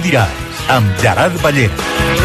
diràs, amb Gerard Ballera.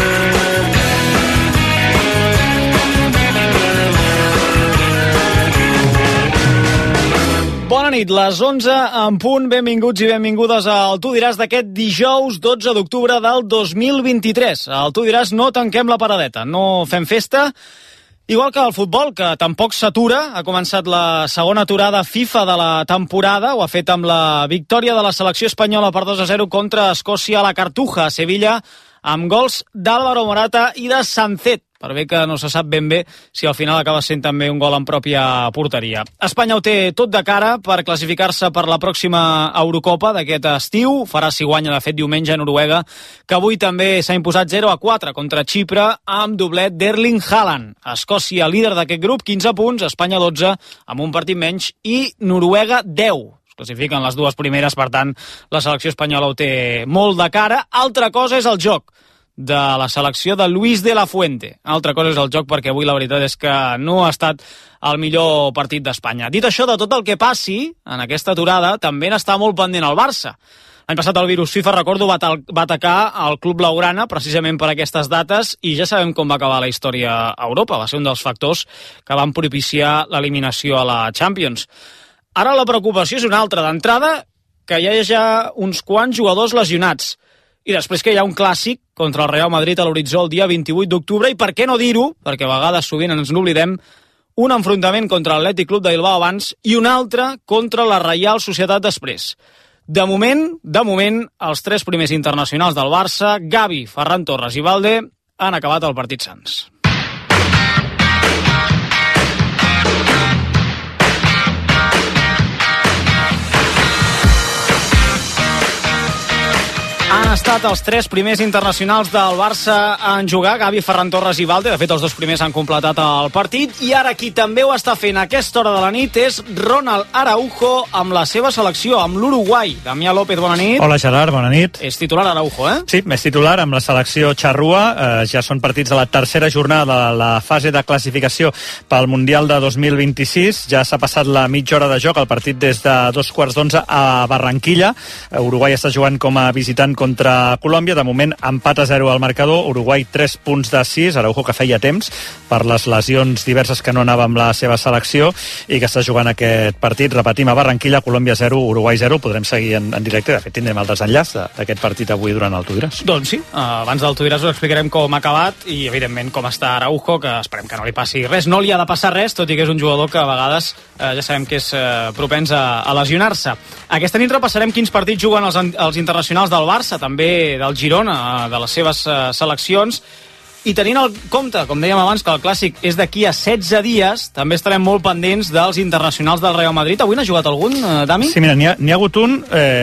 Bona nit, les 11 en punt. Benvinguts i benvingudes al Tu diràs d'aquest dijous 12 d'octubre del 2023. Al Tu diràs no tanquem la paradeta, no fem festa. Igual que el futbol, que tampoc s'atura, ha començat la segona aturada FIFA de la temporada, ho ha fet amb la victòria de la selecció espanyola per 2-0 contra Escòcia a la Cartuja, a Sevilla, amb gols d'Álvaro Morata i de Sancet, per bé que no se sap ben bé si al final acaba sent també un gol en pròpia porteria. Espanya ho té tot de cara per classificar-se per la pròxima Eurocopa d'aquest estiu. Farà si guanya, de fet, diumenge a Noruega, que avui també s'ha imposat 0-4 contra Xipre amb doblet d'Erling Haaland. Escòcia, líder d'aquest grup, 15 punts, Espanya 12, amb un partit menys, i Noruega 10. Classifiquen les dues primeres, per tant, la selecció espanyola ho té molt de cara. Altra cosa és el joc de la selecció de Luis de la Fuente. Altra cosa és el joc, perquè avui la veritat és que no ha estat el millor partit d'Espanya. Dit això, de tot el que passi en aquesta aturada, també n'està molt pendent el Barça. L'any passat el virus FIFA, recordo, va atacar el club blaugrana precisament per aquestes dates i ja sabem com va acabar la història a Europa. Va ser un dels factors que van propiciar l'eliminació a la Champions. Ara la preocupació és una altra. D'entrada, que hi hagi uns quants jugadors lesionats. I després que hi ha un clàssic contra el Real Madrid a l'horitzó el dia 28 d'octubre, i per què no dir-ho, perquè a vegades sovint ens n'oblidem, un enfrontament contra l'Atlètic Club de Bilbao abans i un altre contra la Reial Societat després. De moment, els tres primers internacionals del Barça, Gavi, Ferran Torres i Valde, han acabat el partit sans. Han estat els tres primers internacionals del Barça en jugar, Gavi, Ferran Torres i Valde. De fet, els dos primers han completat el partit. I ara qui també ho està fent a aquesta hora de la nit és Ronald Araujo amb la seva selecció, amb l'Uruguai. Damià López, bona nit. Hola, Gerard, bona nit. És titular Araujo, eh? Sí, és titular amb la selecció xarrua. Ja són partits de la tercera jornada de la fase de classificació pel Mundial de 2026. Ja s'ha passat la mitja hora de joc, el partit des de 2:15 a Barranquilla. Uruguai està jugant com a visitant contra Colòmbia. De moment, empat a 0 al marcador. Uruguai 3 punts de 6. Araujo, que feia temps per les lesions diverses que no anava amb la seva selecció i que està jugant aquest partit. Repetim, a Barranquilla, Colòmbia 0, Uruguai 0. Podrem seguir en directe. De fet, tindrem el desenllaç d'aquest partit avui durant el Tu diràs. Doncs sí, abans del Tu diràs us explicarem com ha acabat i, evidentment, com està Araujo, que esperem que no li passi res. No li ha de passar res, tot i que és un jugador que a vegades ja sabem que és propens a lesionar-se. Aquesta nit repassarem quins partits juguen els internacionals del Barça, també del Girona, de les seves seleccions, i tenint en compte, com dèiem abans, que el Clàssic és d'aquí a 16 dies, també estarem molt pendents dels internacionals del Real Madrid. Avui n'ha jugat algun, Dami? Sí, mira, n'hi ha hagut un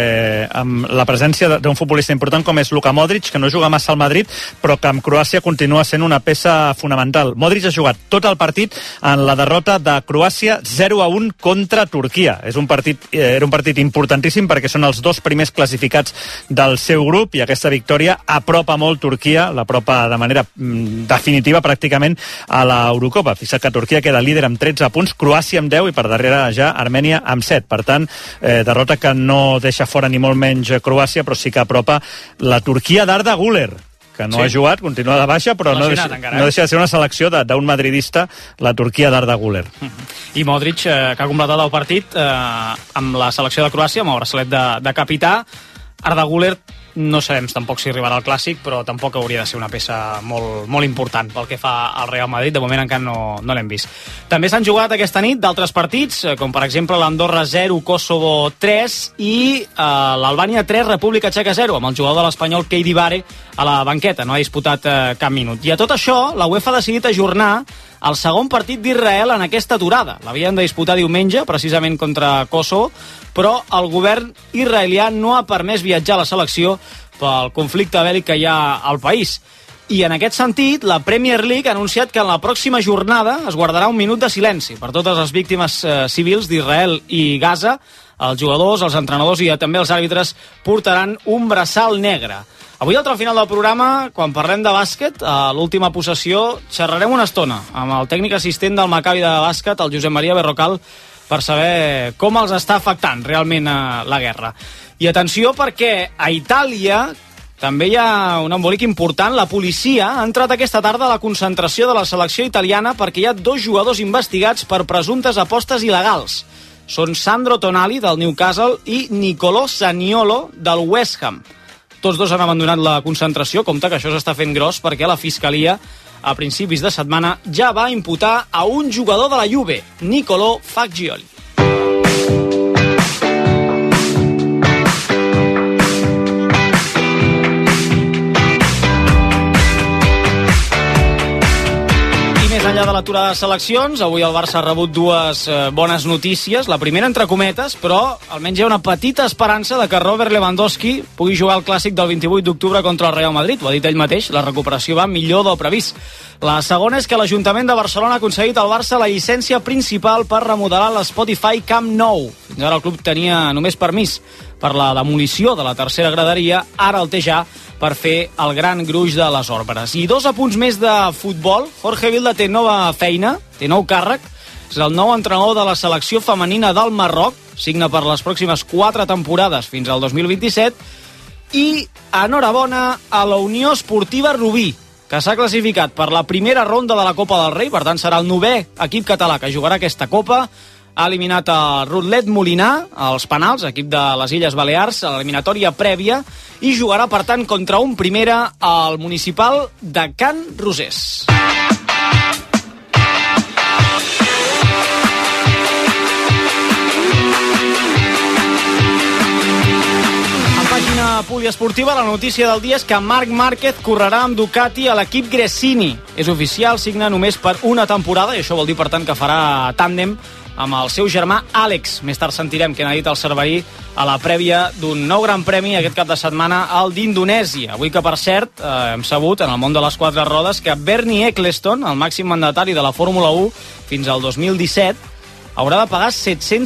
amb la presència d'un futbolista important com és Luka Modric, que no juga massa al Madrid, però que amb Croàcia continua sent una peça fonamental. Modric ha jugat tot el partit en la derrota de Croàcia 0-1 contra Turquia. Era un partit importantíssim perquè són els dos primers classificats del seu grup i aquesta victòria apropa molt Turquia, l'apropa de manera definitiva pràcticament a l'Eurocopa. Fixa't que Turquia queda líder amb 13 punts, Croàcia amb 10 i per darrere ja Armènia amb 7. Per tant, derrota que no deixa fora ni molt menys Croàcia, però sí que apropa la Turquia d'Arda Güler, que no ha jugat, continua de baixa, però no deixa de ser una selecció d'un madridista, la Turquia d'Arda Güler. I Modric, que ha completat el partit amb la selecció de Croàcia, amb el braçalet de capità. Arda Güler no sabem tampoc si arribarà al Clàssic, però tampoc hauria de ser una peça molt, molt important pel que fa al Real Madrid. De moment encara no l'hem vist. També s'han jugat aquesta nit d'altres partits, com per exemple l'Andorra 0, Kosovo 3 i l'Albània 3, República Txeca 0, amb el jugador de l'Espanyol Keidi Bare a la banqueta. No ha disputat cap minut. I a tot això, la UEFA ha decidit ajornar el segon partit d'Israel en aquesta aturada. L'havien de disputar diumenge, precisament contra Kosovo, però el govern israelià no ha permès viatjar a la selecció pel conflicte bèl·lic que hi ha al país. I en aquest sentit, la Premier League ha anunciat que en la pròxima jornada es guardarà un minut de silenci per totes les víctimes civils d'Israel i Gaza. Els jugadors, els entrenadors i també els àrbitres portaran un braçal negre. Avui, al final del programa, quan parlem de bàsquet, a l'última possessió, xerrarem una estona amb el tècnic assistent del Maccabi de bàsquet, el Josep Maria Berrocal, per saber com els està afectant realment la guerra. I atenció, perquè a Itàlia també hi ha un embolic important. La policia ha entrat aquesta tarda a la concentració de la selecció italiana perquè hi ha 2 jugadors investigats per presumptes apostes il·legals. Són Sandro Tonali, del Newcastle, i Nicolò Zaniolo, del West Ham. Tots dos han abandonat la concentració. Compte que això s'està fent gros perquè la Fiscalia, a principis de setmana, ja va imputar a un jugador de la Juve, Nicolò Fagioli. Més enllà de l'aturada de seleccions, avui el Barça ha rebut 2 bones notícies. La primera, entre cometes, però almenys hi ha una petita esperança de que Robert Lewandowski pugui jugar el clàssic del 28 d'octubre contra el Real Madrid. Ho ha dit ell mateix, la recuperació va millor del previst. La segona és que l'Ajuntament de Barcelona ha aconseguit al Barça la llicència principal per remodelar l'Spotify Camp Nou. Fins ara el club tenia només permís per la demolició de la tercera graderia, ara el té ja per fer el gran gruix de les òrberes. I 2 apunts més de futbol. Jorge Vilda té nova feina, té nou càrrec. És el nou entrenador de la selecció femenina del Marroc. Signa per les pròximes 4 temporades fins al 2027. I enhorabona a la Unió Esportiva Rubí, que s'ha classificat per la primera ronda de la Copa del Rei. Per tant, serà el 9è equip català que jugarà aquesta Copa. Ha eliminat el Rutlet Molinar, als penals, equip de les Illes Balears, a l'eliminatòria prèvia, i jugarà, per tant, contra un primera al municipal de Can Rosés. En pàgina poliesportiva, la notícia del dia és que Marc Márquez correrà amb Ducati a l'equip Gresini. És oficial, signa només per una temporada, i això vol dir, per tant, que farà tàndem amb el seu germà Àlex. Més tard sentirem què n'ha dit el Cerverí a la prèvia d'un nou gran premi aquest cap de setmana al d'Indonèsia. Avui que, per cert, hem sabut en el món de les 4 rodes que Bernie Eccleston, el màxim mandatari de la Fórmula 1 fins al 2017, haurà de pagar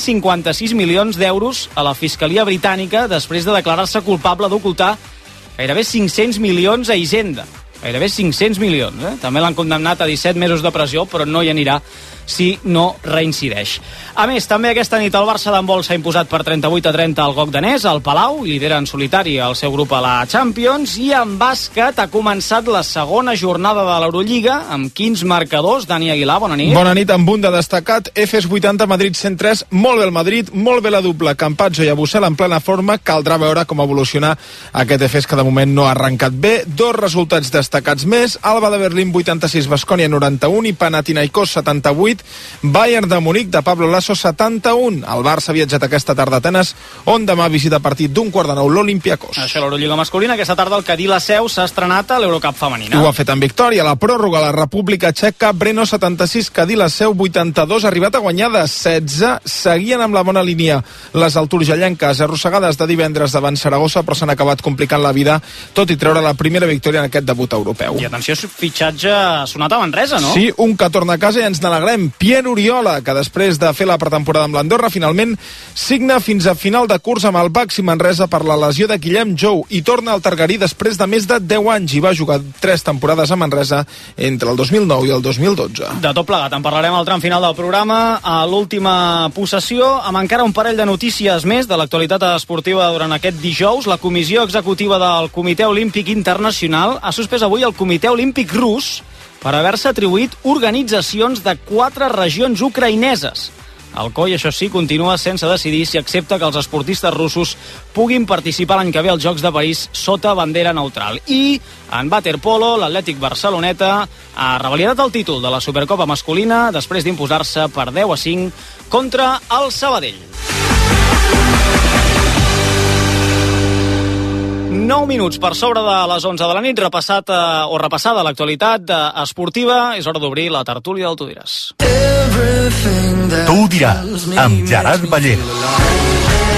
756 milions d'euros a la Fiscalia Britànica després de declarar-se culpable d'ocultar gairebé 500 milions a Hisenda. Gairebé 500 milions. També l'han condemnat a 17 mesos de pressió, però no hi anirà si no reincideix. A més, també aquesta nit el Barça d'handbol s'ha imposat per 38-30 al GOC danès, al Palau, i lidera en solitari el seu grup a la Champions, i en bàsquet ha començat la segona jornada de l'Eurolliga amb 15 marcadors. Dani Aguilar, bona nit. Bona nit, amb un de destacat, Efes 80, Madrid 103, molt bé el Madrid, molt bé la dupla, Campazzo i Abusel en plena forma, caldrà veure com evoluciona aquest Efes que de moment no ha arrencat bé. 2 resultats destacats més, Alba de Berlín 86, Baskonia 91 i Panathinaikos 78, Bayern de Munic de Pablo Lasso 71. El Barça ha viatjat aquesta tarda a Atenes, on demà visita partit d'1:15 l'Olympiakos. Això l'Eurolliga masculina. Aquesta tarda el Cadí la Seu s'ha estrenat a l'Eurocup femenina. Ho ha fet en victòria. La pròrroga a la República Txeca, Brno 76, Cadí la Seu 82, ha arribat a guanyar de 16. Seguien amb la bona línia les alturgellenques, arrossegades de divendres davant Saragossa, però s'han acabat complicant la vida, tot i treure la primera victòria en aquest debut europeu. I atenció, fitxatge sonat a Manresa, no? Sí, un que torna a casa i ens n'alegrem. Pierre Oriola, que després de fer la pretemporada amb l'Andorra, finalment signa fins a final de curs amb el Baxi Manresa per la lesió de Guillem Jou i torna al Targarí després de més de 10 anys i va jugar 3 temporades a Manresa entre el 2009 i el 2012. De tot plegat, en parlarem al tram final del programa, a l'última possessió, amb encara un parell de notícies més de l'actualitat esportiva durant aquest dijous. La Comissió Executiva del Comitè Olímpic Internacional ha suspès avui el Comitè Olímpic Rus per haver-se atribuït organitzacions de 4 regions ucraïneses. El COI, això sí, continua sense decidir si accepta que els esportistes russos puguin participar l'any que ve als Jocs de París sota bandera neutral. I en waterpolo, l'Atlètic Barceloneta ha revalidat el títol de la Supercopa masculina després d'imposar-se per 10-5 contra el Sabadell. 9 minuts per sobre de les 11 de la nit, repassada l'actualitat esportiva. És hora d'obrir la tertúlia del Tu diràs. Tu ho diràs, amb Gerard Ballera.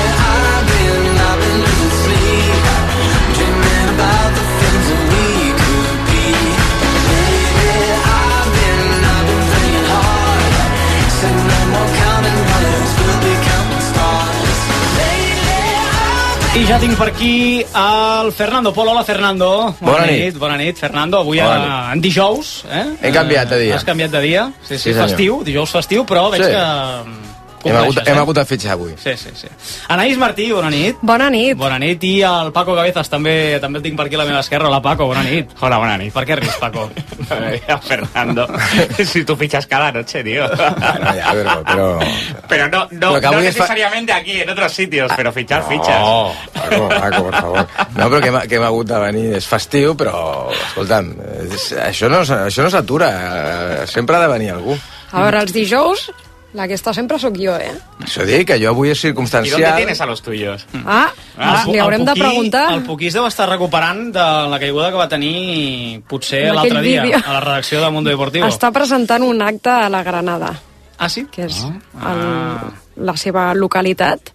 I ja tinc per aquí el Fernando Polo. Hola, Fernando. Bona nit. Bona nit, Fernando. Avui en dijous. He canviat de dia. Has canviat de dia. Sí, Sí, festiu, dijous festiu, però veig que Hem hagut de fitxar avui. Sí. Anaïs Martí, bona nit. Bona nit. Bona nit, i el Paco Cabezas també el tinc per aquí a la meva esquerra. Hola, Paco, bona nit. Hola, bona nit. Per què ris, Paco? Fernando, si tú fichas cada noche, tío. Bueno, ya, pero... Pero no necesariamente aquí, en otros sitios, pero fichas. No, Paco, por favor. No, però que hem hagut de venir. És festiu, però, escolta'm, això no s'atura. Sempre ha de venir algú. A veure, els dijous, la que està sempre sóc jo, Això dic, que jo avui és circumstancial. ¿Y dónde tienes a los tuyos? Li haurem de preguntar. El Puquís deu estar recuperant de la caiguda que va tenir potser l'altre dia a la redacció de Mundo Deportivo. Està presentant un acte a la Granada. Ah, sí? Que és la seva localitat.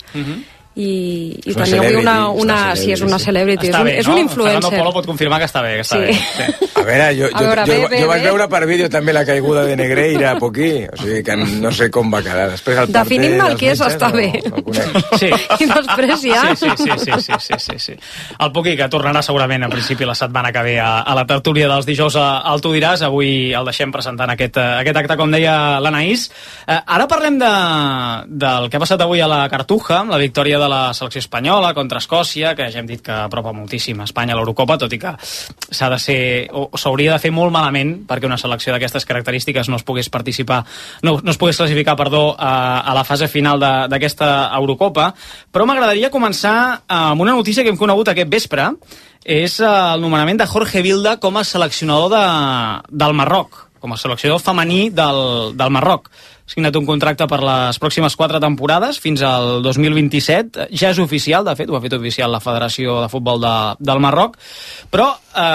I tenia avui sí, és una celebrity. Està bé, és un influencer. Fernando Polo pot confirmar que està bé. Sí. A veure, jo vaig veure per vídeo també la caiguda de Negreira a poquí, o sigui que no sé com va quedar. Definim-me el que és està bé. Sí. I després ja... Sí. El Puqui, que tornarà segurament a principi la setmana que ve a la tertúlia dels dijous al Tu diràs. Avui el deixem presentant aquest acte, com deia l'Anaïs. Ara parlem del que ha passat avui a la Cartuja, amb la victòria de la selecció espanyola contra Escòcia, que ja hem dit que apropa moltíssim a Espanya a l'Eurocopa, tot i que s'ha de ser, o s'hauria de fer molt malament perquè una selecció d'aquestes característiques no es pogués classificar a la fase final d'aquesta Eurocopa. Però m'agradaria començar amb una notícia que hem conegut aquest vespre. És el nomenament de Jorge Vilda com a seleccionador del Marroc, com a seleccionador femení del Marroc. Ha signat un contracte per les pròximes 4 temporades, fins al 2027. Ja és oficial, de fet, ho ha fet oficial la Federació de Futbol del Marroc, però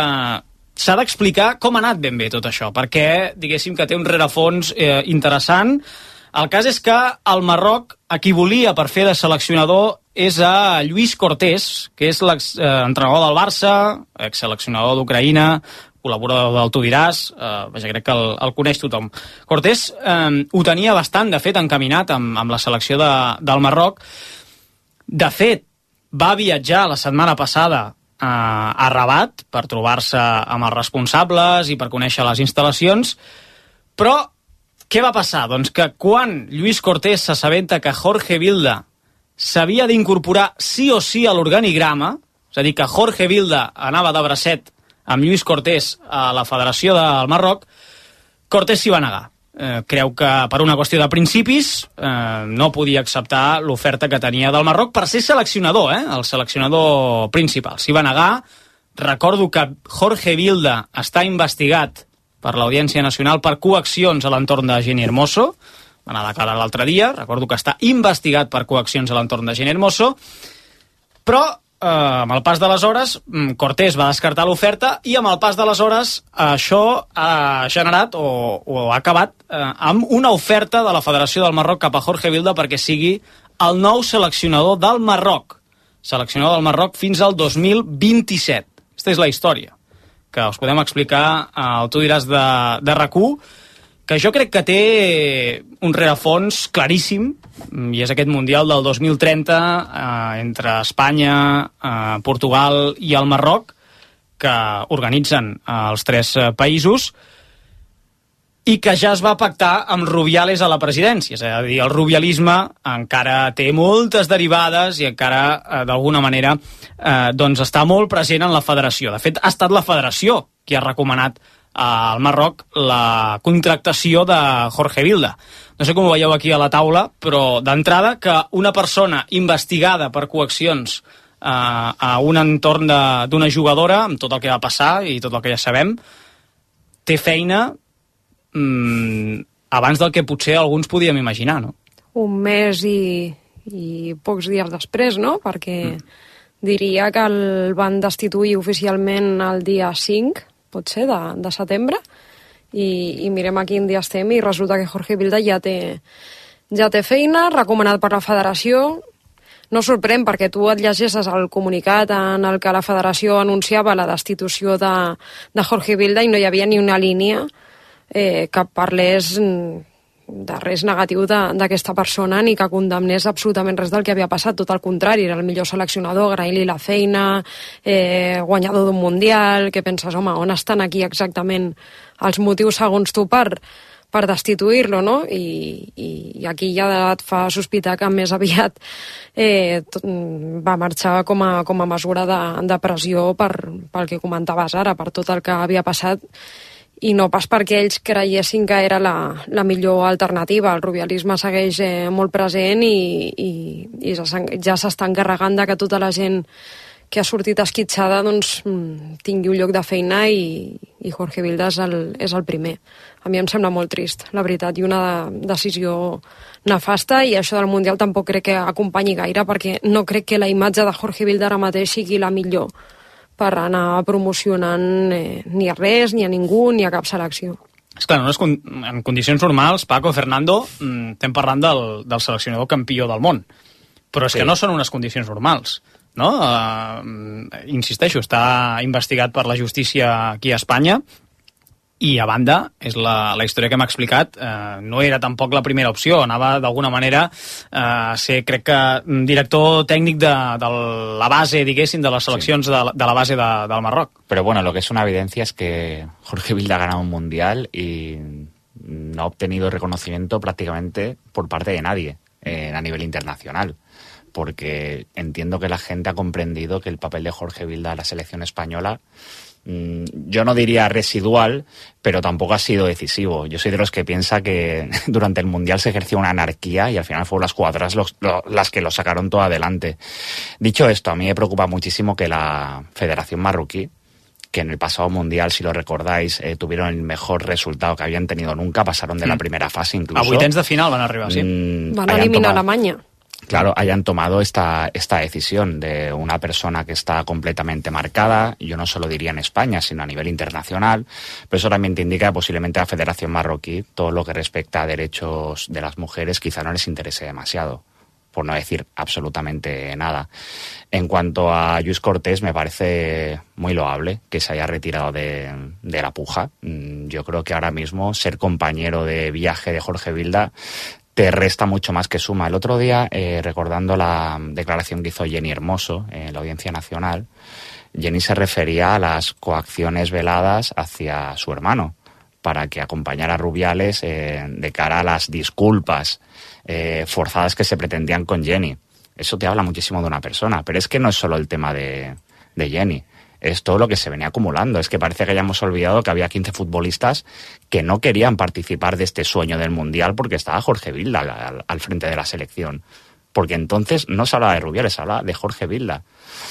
s'ha d'explicar com ha anat ben bé tot això, perquè, diguéssim, que té un rerefons interessant. El cas és que el Marroc, a qui volia per fer de seleccionador, és a Lluís Cortés, que és l'exentrenador del Barça, exseleccionador d'Ucraïna, col·laborador del Tu diràs, crec que el coneix tothom. Cortés ho tenia bastant, de fet, encaminat amb la selecció del Marroc. De fet, va viatjar la setmana passada a Rabat per trobar-se amb els responsables i per conèixer les instal·lacions, però què va passar? Doncs que quan Lluís Cortés s'assabenta que Jorge Vilda s'havia d'incorporar sí o sí a l'organigrama, és a dir, que Jorge Vilda anava de bracet amb Lluís Cortés a la Federació del Marroc, Cortés s'hi va negar. Creu que per una qüestió de principis no podia acceptar l'oferta que tenia del Marroc per ser seleccionador, el seleccionador principal. S'hi va negar. Recordo que Jorge Vilda està investigat per l'Audiència Nacional per coaccions a l'entorn de Jenni Hermoso. Va anar a declarar l'altre dia. Recordo que està investigat per coaccions a l'entorn de Jenni Hermoso. Però amb el pas de les hores, Cortés va descartar l'oferta i amb el pas de les hores això ha generat o ha acabat amb una oferta de la Federació del Marroc cap a Jorge Vilda perquè sigui el nou seleccionador del Marroc. Seleccionador del Marroc fins al 2027. Aquesta és la història que us podem explicar al Tu diràs de RAC1, que jo crec que té un rerefons claríssim, i és aquest Mundial del 2030 entre Espanya, Portugal i el Marroc, que organitzen els 3 països, i que ja es va pactar amb Rubiales a la presidència. És a dir, el rubialisme encara té moltes derivades i encara, d'alguna manera, doncs està molt present en la federació. De fet, ha estat la federació qui ha recomanat al Marroc la contractació de Jorge Vilda. No sé com ho veieu aquí a la taula, però d'entrada que una persona investigada per coaccions a un entorn d'una jugadora, amb tot el que va passar i tot el que ja sabem, té feina abans del que potser alguns podíem imaginar, no? Un mes i pocs dies després, no? Perquè diria que el van destituir oficialment el dia 5, potser, de setembre, i mirem a quin dia estem i resulta que Jorge Vilda ja té feina, recomanat per la federació. No sorprèn perquè tu et llegeixes el comunicat en el que la federació anunciava la destitució de Jorge Vilda i no hi havia ni una línia que parlés de res negatiu d'aquesta persona ni que condemnés absolutament res del que havia passat. Tot el contrari, era el millor seleccionador, agrair-li la feina, guanyador d'un Mundial, que penses, home, on estan aquí exactament els motius segons tu per per destituir-lo, no? I aquí ja et fa sospitar que més aviat va marxar com a mesura de pressió pel que comentaves ara, per tot el que havia passat, i no pas perquè ells creiessin que era la millor alternativa. El rubialisme segueix molt present i ja s'està encarregant de que tota la gent que ha sortit esquitxada doncs, tingui un lloc de feina i Jorge Vilda és el primer. A mi em sembla molt trist, la veritat, i una decisió nefasta, i això del Mundial tampoc crec que acompanyi gaire, perquè no crec que la imatge de Jorge Vilda ara mateix sigui la millor per anar promocionant ni a res, ni a ningú, ni a cap selecció. És clar, en condicions normals, Paco, Fernando, estem parlant del seleccionador campió del món, però és que no són unes condicions normals, no? Insisteixo, està investigat per la justícia aquí a Espanya, i a banda, és la història que m'ha explicat, no era tampoc la primera opció, anava d'alguna manera a ser, crec que, director tècnic de la base, diguéssim, de les seleccions de la base del Marroc. Pero bueno, lo que es una evidencia es que Jorge Vilda ha ganado un mundial y no ha obtenido reconocimiento prácticamente por parte de nadie a nivel internacional, porque entiendo que la gente ha comprendido que el papel de Jorge Vilda en la selección española, yo no diría residual, pero tampoco ha sido decisivo. Yo soy de los que piensa que durante el Mundial se ejerció una anarquía y al final fueron las jugadoras las que lo sacaron todo adelante. Dicho esto, a mí me preocupa muchísimo que la Federación Marroquí, que en el pasado Mundial, si lo recordáis, tuvieron el mejor resultado que habían tenido nunca, pasaron de la primera fase incluso. A vuitens de final van arribar, sí. Van eliminar a Alemanya. Claro, hayan tomado esta decisión de una persona que está completamente marcada, yo no solo diría en España, sino a nivel internacional, pero eso también te indica que posiblemente a la Federación Marroquí, todo lo que respecta a derechos de las mujeres, quizá no les interese demasiado, por no decir absolutamente nada. En cuanto a Lluís Cortés, me parece muy loable que se haya retirado de la puja. Yo creo que ahora mismo ser compañero de viaje de Jorge Vilda te resta mucho más que suma. El otro día, recordando la declaración que hizo Jenny Hermoso en la Audiencia Nacional, Jenny se refería a las coacciones veladas hacia su hermano para que acompañara a Rubiales de cara a las disculpas forzadas que se pretendían con Jenny. Eso te habla muchísimo de una persona, pero es que no es solo el tema de Jenny. Es todo lo que se venía acumulando. Es que parece que hayamos olvidado que había 15 futbolistas que no querían participar de este sueño del Mundial porque estaba Jorge Vilda al frente de la selección. Porque entonces no se hablaba de Rubiales, se hablaba de Jorge Vilda.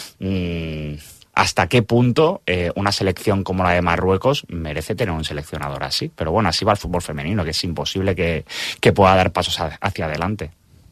¿Hasta qué punto una selección como la de Marruecos merece tener un seleccionador así? Pero bueno, así va el fútbol femenino, que es imposible que pueda dar pasos hacia adelante.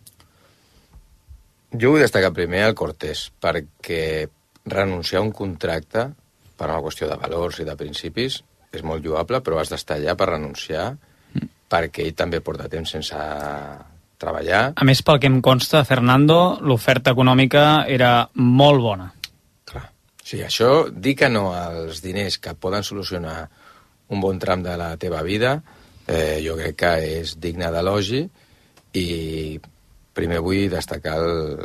Jo vull destacar primer el Cortés, perquè renunciar a un contracte per una qüestió de valors i de principis és molt lloable, però has d'estar allà per renunciar perquè ell també porta temps sense treballar. A més, pel que em consta, Fernando, l'oferta econòmica era molt bona. Clar. Sí, això, dir que no als diners que poden solucionar un bon tram de la teva vida, jo crec que és digne d'elogi, i primer vull destacar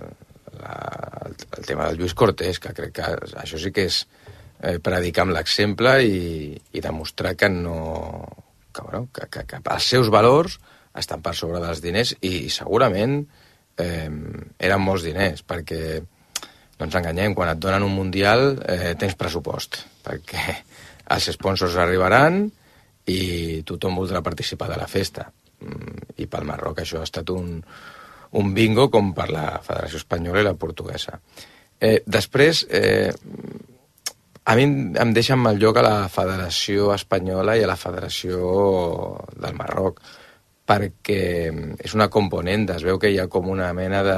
el tema del Lluís Cortés, que crec que això sí que és predicar amb l'exemple i demostrar que no... que els seus valors estan per sobre dels diners, i segurament eren molts diners, perquè no ens enganyem, quan et donen un Mundial tens pressupost, perquè els sponsors arribaran i tothom voldrà participar de la festa. I pel Marroc això ha estat un bingo com per la Federació Espanyola i la portuguesa. Després, a mi em deixa en mal lloc a la Federació Espanyola i a la Federació del Marroc, perquè és una component, es veu que hi ha com una mena de...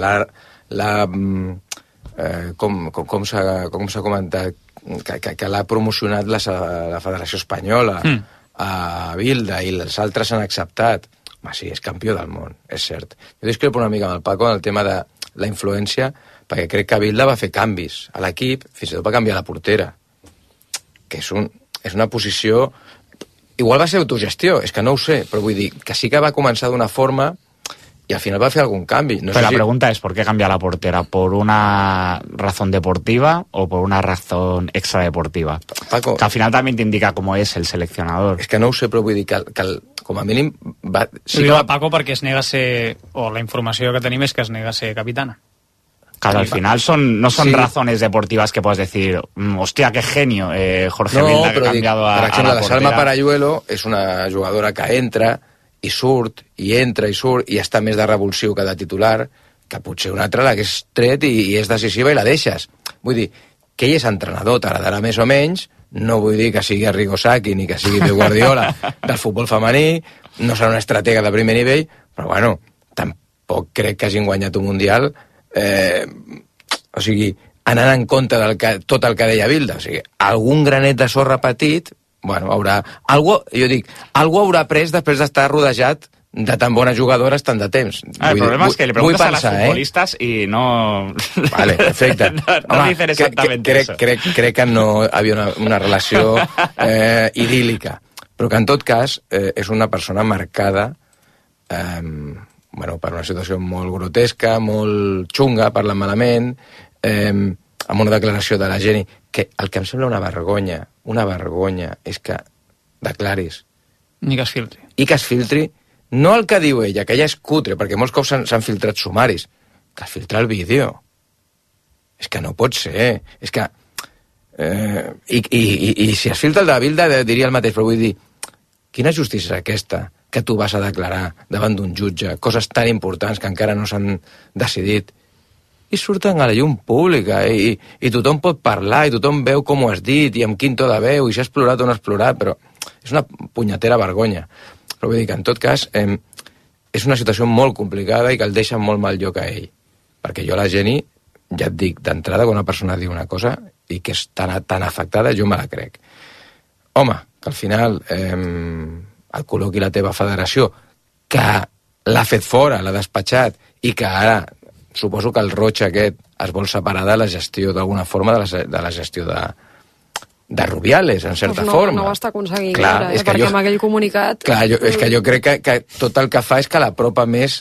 com s'ha comentat, que l'ha promocionat la Federació Espanyola a Vilda i els altres han acceptat. Home, sí, és campió del món, és cert. Jo discrepo una mica amb el Paco en el tema de la influència, perquè crec que Vilda va fer canvis a l'equip, fins i tot va canviar la portera, que és una posició... Igual va ser autogestió, és que no ho sé, però vull dir que sí que va començar d'una forma y al final va a hacer algún cambio. No Pero la sé pregunta es, ¿por qué cambia la portera? ¿Por una razón deportiva o por una razón extradeportiva? Paco, que al final también te indica cómo és el seleccionador. És que no ho sé, però vull dir que com a mínim... Sí que Paco perquè es nega a ser... O la informació que tenim és que es nega a ser capitana. Claro, al final no son razones deportivas que puedes decir, hostia, qué genio, Jorge Vilda, que ha cambiado a la portera. La Salma Parayuelo és una jugadora que entra i surt, i entra i surt, i està més de revulsiu que de titular, que potser una altra l'hagués tret i és decisiva i la deixes. Vull dir, que ell és entrenador, t'agradarà més o menys, no vull dir que sigui Arrigo Sacchi ni que sigui Pep Guardiola del futbol femení, no serà una estratega de primer nivell, però bueno, tampoc crec que hagin guanyat un Mundial, o sigui, anant en compte tot el que deia Vilda, o sigui, algun granet de sorra petit, bueno, algú haurà pres després d'estar rodejat de tan bones jugadores tant de temps. El problema és que li preguntes a les futbolistes i no... Vale, perfecte. no dicen exactamente eso. Crec que no havia una relació idíl·lica, però que en tot cas és una persona marcada per una situació molt grotesca, molt xunga, parla malament, amb una declaració de la Jenny, que el que em sembla una vergonya és que declaris ni que es filtri. I que es filtri no el que diu ella, que ella és cutre, perquè molts cops s'han filtrat sumaris, que es filtra el vídeo. És que no pot ser. És que... I si es filtra el de Vilda diria el mateix, però vull dir, quina justícia és aquesta que tu vas a declarar davant d'un jutge coses tan importants que encara no s'han decidit i surten a la llum pública i tothom pot parlar i tothom veu com ho has dit i amb quin to de veu i si has plorat o no has plorat, però és una punyetera vergonya. Però vull dir que en tot cas és una situació molt complicada i que el deixa molt mal lloc a ell, perquè jo la Jenny, ja et dic d'entrada, quan una persona diu una cosa i que és tan afectada, jo me la crec. Home, que al final et col·loqui la teva federació, que l'ha fet fora, l'ha despatxat, i que ara suposo que el roig aquest es vol separar de la gestió, d'alguna forma, de la gestió de Rubiales, en certa forma. No ho està aconseguint gaire, perquè amb aquell comunicat... Clar, és que jo crec que tot el que fa és que l'apropa més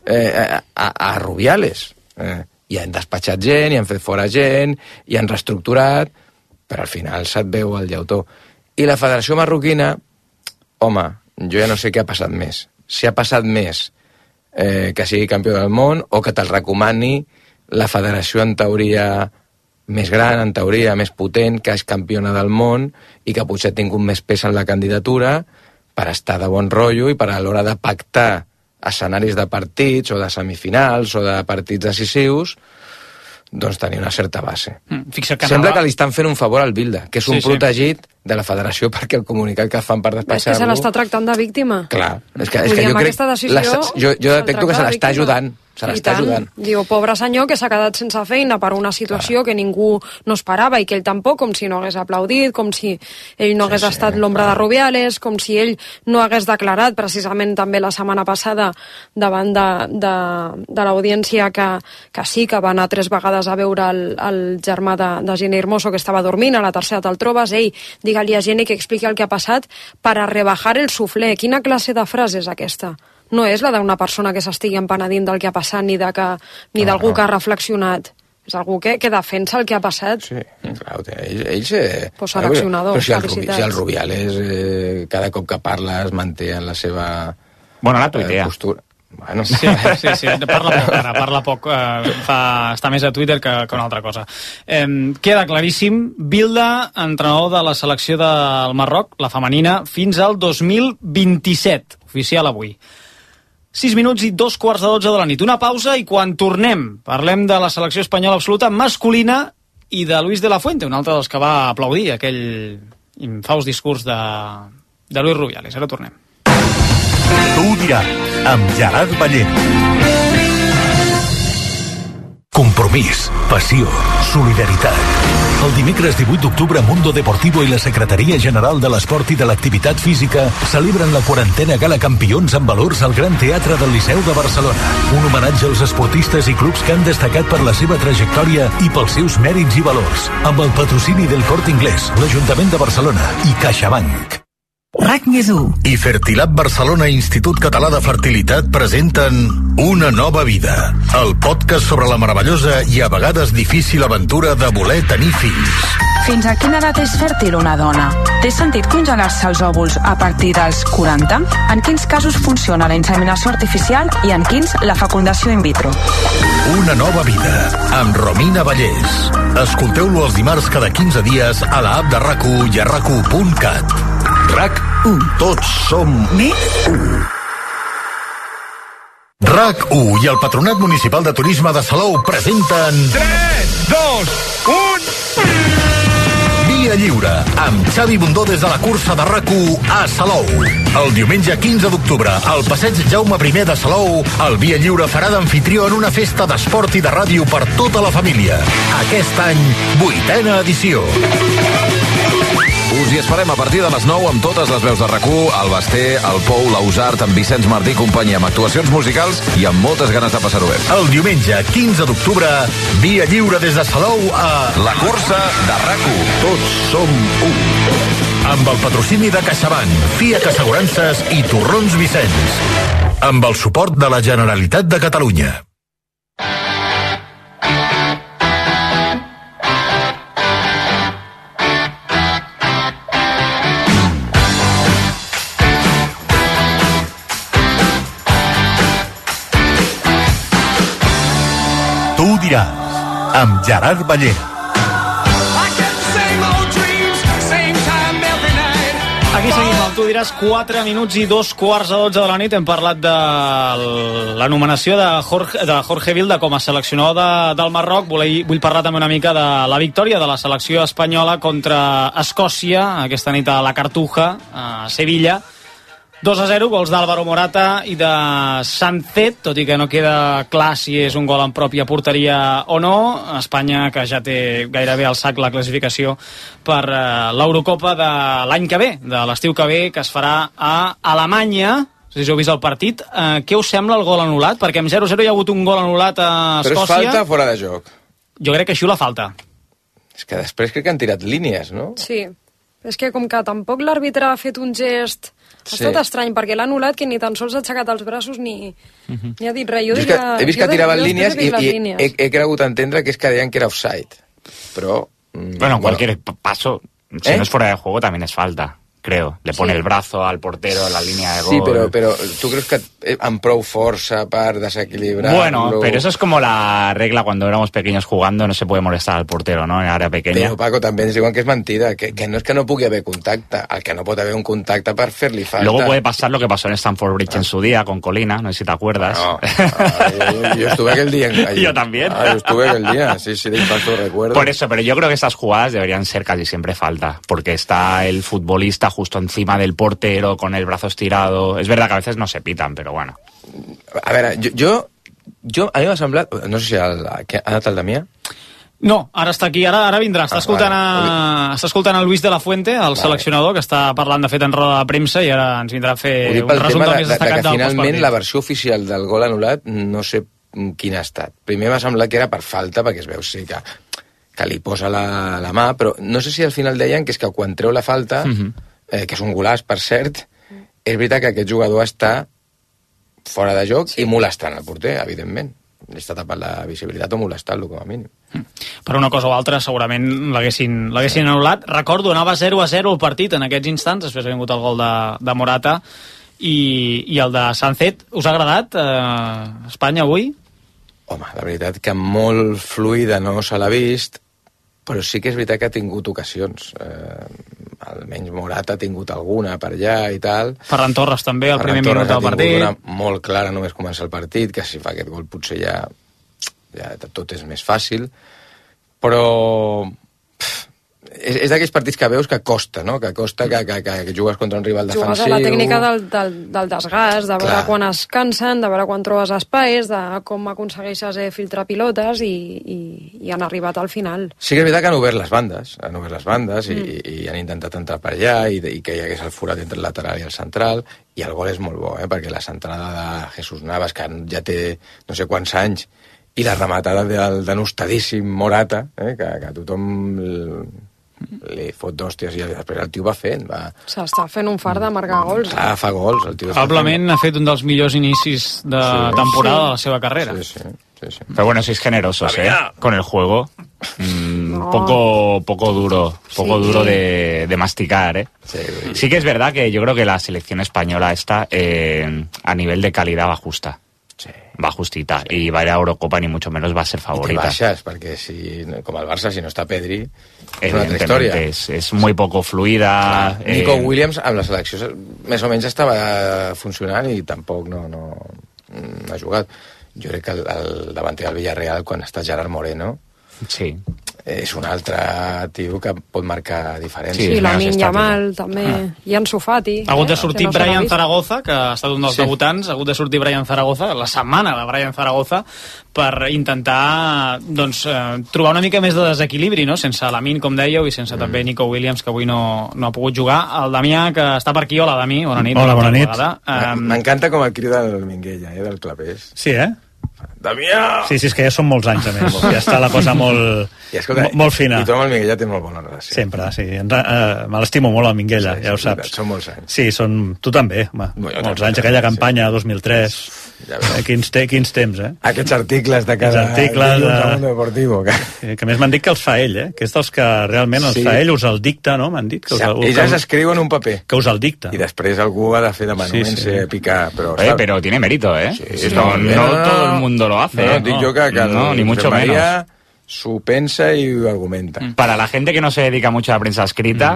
a Rubiales. I han despatxat gent, i han fet fora gent, i han reestructurat, però al final se't veu el llautó. I la Federació Marroquina, home, jo ja no sé què ha passat més. Si ha passat més que sigui campió del món o que te'l recomani la federació en teoria més gran, en teoria més potent, que és campiona del món i que potser ha tingut més pes en la candidatura per estar de bon rotllo i per a l'hora de pactar escenaris de partits o de semifinals o de partits decisius, doncs tenir una certa base. Sembla que li estan fent un favor al Vilda, que és un protegit de la federació perquè el comunicat que fan per despatxar-lo... És que se l'està tractant de víctima. Clar, és que jo crec... Jo detecto que se l'està ajudant. Se l'està ajudant. Diu, pobre senyor que s'ha quedat sense feina per una situació que ningú no esperava i que ell tampoc, com si no hagués aplaudit, com si ell no hagués estat l'ombra de Rubiales, com si ell no hagués declarat precisament també la setmana passada davant de l'audiència que sí, que va anar 3 vegades a veure el germà de Jenny Hermoso que estava dormint, a la tercera te'l trobes, digue-li a Jenny que expliqui el que ha passat per a rebajar el suflé. Quina classe de frase és aquesta? No és la d'una persona que s'estigui empenedint del que ha passat ni d'algú que ha reflexionat. És algú que defensa el que ha passat. Sí, clar, ell pues seleccionador, felicitats. Si el Rubiales cada cop que parla es manté en la seva postura. Bueno. Sí, parla poc, està més a Twitter que una altra cosa. Queda claríssim, Vilda, entrenador de la selecció del Marroc, la femenina, fins al 2027, oficial avui. 6 minuts i 2:15 de la nit. Una pausa i quan tornem parlem de la selecció espanyola absoluta masculina i de Luis de la Fuente, un altre dels que va aplaudir aquell infaust discurs de Luis Rubiales. Ara tornem. Tu ho diràs, amb Gerard Ballén. Compromís, passió, solidaritat. El dimecres 18 d'octubre Mundo Deportivo i la Secretaria General de l'Esport i de l'Activitat Física celebren la 40a Gala Campions amb valors al Gran Teatre del Liceu de Barcelona. Un homenatge als esportistes i clubs que han destacat per la seva trajectòria i pels seus mèrits i valors. Amb el patrocini del Corte Inglés, l'Ajuntament de Barcelona i CaixaBank. RAC+1 i Fertilab Barcelona Institut Català de Fertilitat presenten Una nova vida, el podcast sobre la meravellosa i a vegades difícil aventura de voler tenir fills. Fins a quina edat és fèrtil una dona? Té sentit congelar-se els òvuls a partir dels 40? En quins casos funciona la inseminació artificial i en quins la fecundació in vitro? Una nova vida, amb Romina Vallès. Escolteu-lo els dimarts cada 15 dies a la app de RAC1 i a RAC1.cat. RAC1. Tots som més 1. RAC1 i el Patronat Municipal de Turisme de Salou presenten 3, 2, 1... Via Lliure, amb Xavi Bundó des de la cursa de RAC1 a Salou. El diumenge 15 d'octubre, al passeig Jaume I de Salou, el Via Lliure farà d'amfitrió en una festa d'esport i de ràdio per tota la família. Aquest any, 8a edició. Us hi esperem a partir de les 9 amb totes les veus de RAC1, el Basté, el Pou, l'Ausart, amb Vicenç Martí i companyia, amb actuacions musicals i amb moltes ganes de passar-ho bé. El diumenge 15 d'octubre, Via Lliure des de Salou a La cursa de RAC1. Tots som 1. Amb el patrocini de CaixaBank, FIAC Assegurances i Torrons Vicenç. Amb el suport de la Generalitat de Catalunya. Tu ho diràs, amb Gerard Ballera. Aquí seguim, tu diràs 4 minuts i 2:15 de la nit. Hem parlat de l'anomenació de Jorge Vilda com a seleccionador del Marroc. Vull parlar també una mica de la victòria de la selecció espanyola contra Escòcia, aquesta nit a la Cartuja, a Sevilla. 2-0, gols d'Álvaro Morata i de Sancet, tot i que no queda clar si és un gol en pròpia porteria o no. Espanya, que ja té gairebé al sac la classificació per l'Eurocopa de l'any que ve, de l'estiu que ve, que es farà a Alemanya. No sé si heu vist el partit. Què us sembla el gol anul·lat? Perquè amb 0-0 hi ha hagut un gol anul·lat a Escòcia. Però és falta fora de joc? Jo crec que així la falta. És que després crec que han tirat línies, no? Sí. És que com que tampoc l'àrbitre ha fet un gest... Ha estat estrany, perquè l'ha anul·lat que ni tan sols ha aixecat els braços ni ha dit res. He vist que tiraven línies i he cregut entendre que és que deien que era offside. Però... Bueno, cualquier paso, si no es fuera de juego, también es falta. Creo, le pone el brazo al portero en la línea de gol. Sí, pero ¿tú crees que amb prou força per desequilibrar? Bueno, pero eso es como la regla cuando éramos pequeños jugando, no se puede molestar al portero, ¿no? En área pequeña. Però, Paco, també ens diuen que és mentida, que no és que no pugui haver contacte, el que no pot haver un contacte per fer-li falta. Luego puede pasar lo que pasó en Stamford Bridge en su día, con Colina, no sé si te acuerdas. No, yo estuve aquel día. Yo también. Yo estuve aquel día, sí, de impacto recuerdo. Por eso, pero yo creo que esas jugadas deberían ser casi siempre falta, porque está el futbolista justo encima del portero, con el brazo estirado. Es verdad que a veces no se pitan, pero bueno. A veure, a mi m'ha semblat... No sé si ha anat el Damià? No, ara està aquí, ara vindrà. Està escoltant el Luis de la Fuente, el seleccionador, que està parlant, de fet, en roda de premsa, i ara ens vindrà a fer un resum del més destacat del postpartit. Finalment, la versió oficial del gol anul·lat no sé quina ha estat. Primer m'ha semblat que era per falta, perquè es veu que li posa la mà, però no sé si al final deien que és que quan treu la falta... que és un golaç, per cert, és veritat que aquest jugador està fora de joc i molestant el porter, evidentment. Li està tapant la visibilitat o molestant-lo, com a mínim. Per una cosa o altra, segurament l'haguessin anul·lat. Recordo, anava 0-0 el partit en aquests instants, després ha vingut el gol de Morata i el de Sancet. Us ha agradat Espanya avui? Home, la veritat que molt fluida no se l'ha vist, però sí que és veritat que ha tingut ocasions. Almenys Morata ha tingut alguna per allà i tal. Ferran Torres també, al primer minut del partit. Una molt clara només comença el partit, que si fa aquest gol potser ja tot és més fàcil. Però és d'aquells partits que veus que costa, no? Que costa que jugues contra un rival defensiu. Jugues a la tècnica del desgast, de veure quan es cansen, de veure quan trobes espais, de com aconsegueixes filtrar pilotes i han arribat al final. Sí que és veritat que han obert les bandes i han intentat entrar per allà i que hi hagués el forat entre el lateral i el central, i el gol és molt bo, perquè la centrada de Jesús Navas, que ja té no sé quants anys, i la rematada del denostadíssim Morata, que tothom li fot d'hòsties i després el tio va fent. S'està fent un fart de marcar gols. Fa gols. El tio probablement ha fet un dels millors inicis de temporada de la seva carrera. Sí. Pero bueno, sois generosos, con el juego. Poco duro de masticar, Sí que es verdad que yo creo que la selección española está a nivel de calidad va justa. Sí. Va justita, i va a ir a Eurocopa ni mucho menos va a ser favorita. I te baixes, perquè com el Barça, si no està Pedri, és una altra història. És muy poco fluida. Nico Williams amb la selecció més o menys estava funcionant i tampoc no ha jugat. Jo crec que el davanter del Villarreal, quan està Gerard Moreno, sí, és un altre tio que pot marcar diferències. Sí, Lamine Yamal també, i Ansu Fati. Ha hagut de sortir Brian Zaragoza, que ha estat un dels debutants, ha hagut de sortir Brian Zaragoza, la setmana de Brian Zaragoza, per intentar trobar una mica més de desequilibri, no? Sense Lamine, com dèieu, i sense també Nico Williams, que avui no ha pogut jugar. El Damià, que està per aquí. Hola, Dami, bona nit. Hola, bona nit. M'encanta com el crida el Minguella, del Clapés. Sí, Damià! Sí, és que ja són molts anys, a més. Ja està la cosa molt fina. I tu amb el Minguella tens molt bona relació. Sempre, sí. Me l'estimo molt, el Minguella, ja ho saps. Són molts anys. Sí, tu també, molts anys. Aquella campanya, 2003. Quins temps, Aquests articles de cada dilluns al Mundo Deportivo. Que més m'han dit que els fa ell, que és dels que realment els fa ell, us el dicta, no? M'han dit que ells escriuen un paper. Que us el dicta. I després algú ha de fer de manuense, picar. Pero tiene mérito, No todo el mundo lo hace. No, dic jo que ni mucho menos. Su pensa y argumenta. Para la gente que no se dedica mucho a la prensa escrita,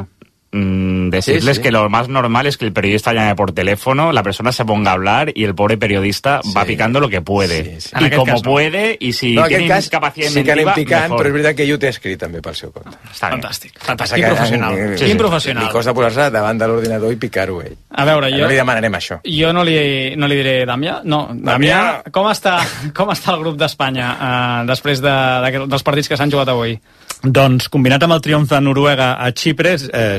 decirles que lo más normal es que el periodista llame por teléfono, la persona se ponga a hablar y el pobre periodista va picando lo que puede. I com puede, i si tiene capacitat sí que anem picant, però és veritat que ell ho té escrit també pel seu compte. Fantàstic. Quin professional. Quin professional. Li costa posar-se davant de l'ordinador i picar-ho ell. A veure, no li demanarem això. Jo no li diré Damià. No, Damià, com està el grup d'Espanya després dels partits que s'han jugat avui? Doncs combinat amb el triomf de Noruega a Xipre,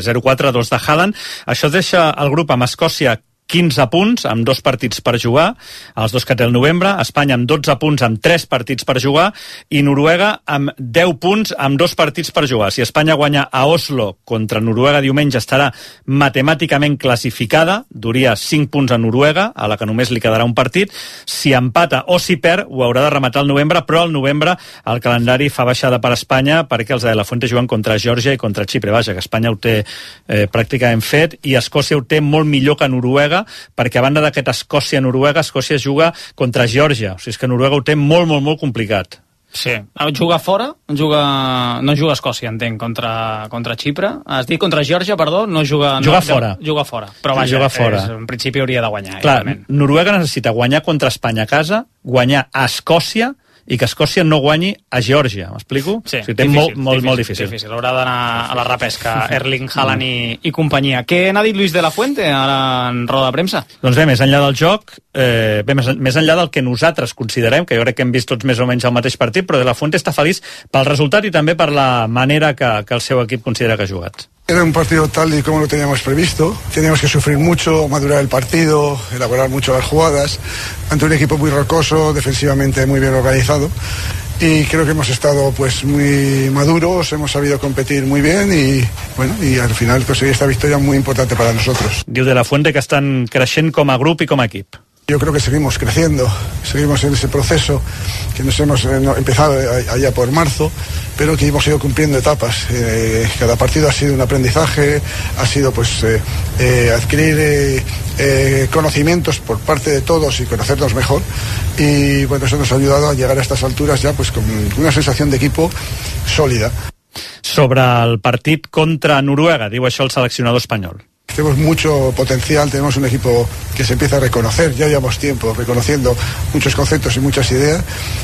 0-4-2 de Haaland, això deixa el grup amb Escòcia 15 punts, amb 2 partits per jugar, els 2 que té el novembre, Espanya amb 12 punts, amb 3 partits per jugar, i Noruega amb 10 punts, amb 2 partits per jugar. Si Espanya guanya a Oslo contra Noruega diumenge, estarà matemàticament classificada, duria 5 punts a Noruega, a la que només li quedarà un partit. Si empata o si perd, ho haurà de rematar al novembre, però al novembre el calendari fa baixada per Espanya, perquè els de la Fuente juguen contra Geòrgia i contra Xipre. Vaja, que Espanya ho té pràcticament fet, i Escòcia ho té molt millor que Noruega, perquè a banda d'aquest Escòcia-Noruega, Escòcia juga contra Geòrgia. O sigui, és que Noruega ho té molt, molt, molt complicat. Sí. Juga fora? No juga Escòcia, entenc, contra Xipre. Has dit contra Geòrgia, perdó? Juga fora. Juga fora. Però vaja, en principi hauria de guanyar. Clar, Noruega necessita guanyar contra Espanya a casa, guanyar a Escòcia, i que Escòcia no guanyi a Geòrgia, m'explico? Sí, o sigui, molt difícil. Haurà d'anar a la repesca Erling Haaland i companyia. Què n'ha dit Luis de la Fuente ara en roda de premsa? Doncs bé, més enllà del joc, més enllà del que nosaltres considerem, que jo crec que hem vist tots més o menys el mateix partit, però de la Fuente està feliç pel resultat i també per la manera que el seu equip considera que ha jugat. Era un partido tal y como lo teníamos previsto. Teníamos que sufrir mucho, madurar el partido, elaborar mucho las jugadas, ante un equipo muy rocoso, defensivamente muy bien organizado. Y creo que hemos estado pues muy maduros, hemos sabido competir muy bien y al final conseguir esta victoria muy importante para nosotros. Diu de la Fuente que estan creixent com a grup i com a equip. Yo creo que seguimos creciendo, seguimos en ese proceso que nos hemos empezado allá por marzo, pero que hemos ido cumpliendo etapas. Cada partido ha sido un aprendizaje, ha sido pues adquirir conocimientos por parte de todos y conocernos mejor. Y bueno, eso nos ha ayudado a llegar a estas alturas ya pues con una sensación de equipo sólida. Sobre el partit contra Noruega, diu això el seleccionador espanyol. Tenemos mucho potencial, tenemos un equipo que se empieza a reconocer, ya llevamos tiempo reconociendo muchos conceptos y muchas ideas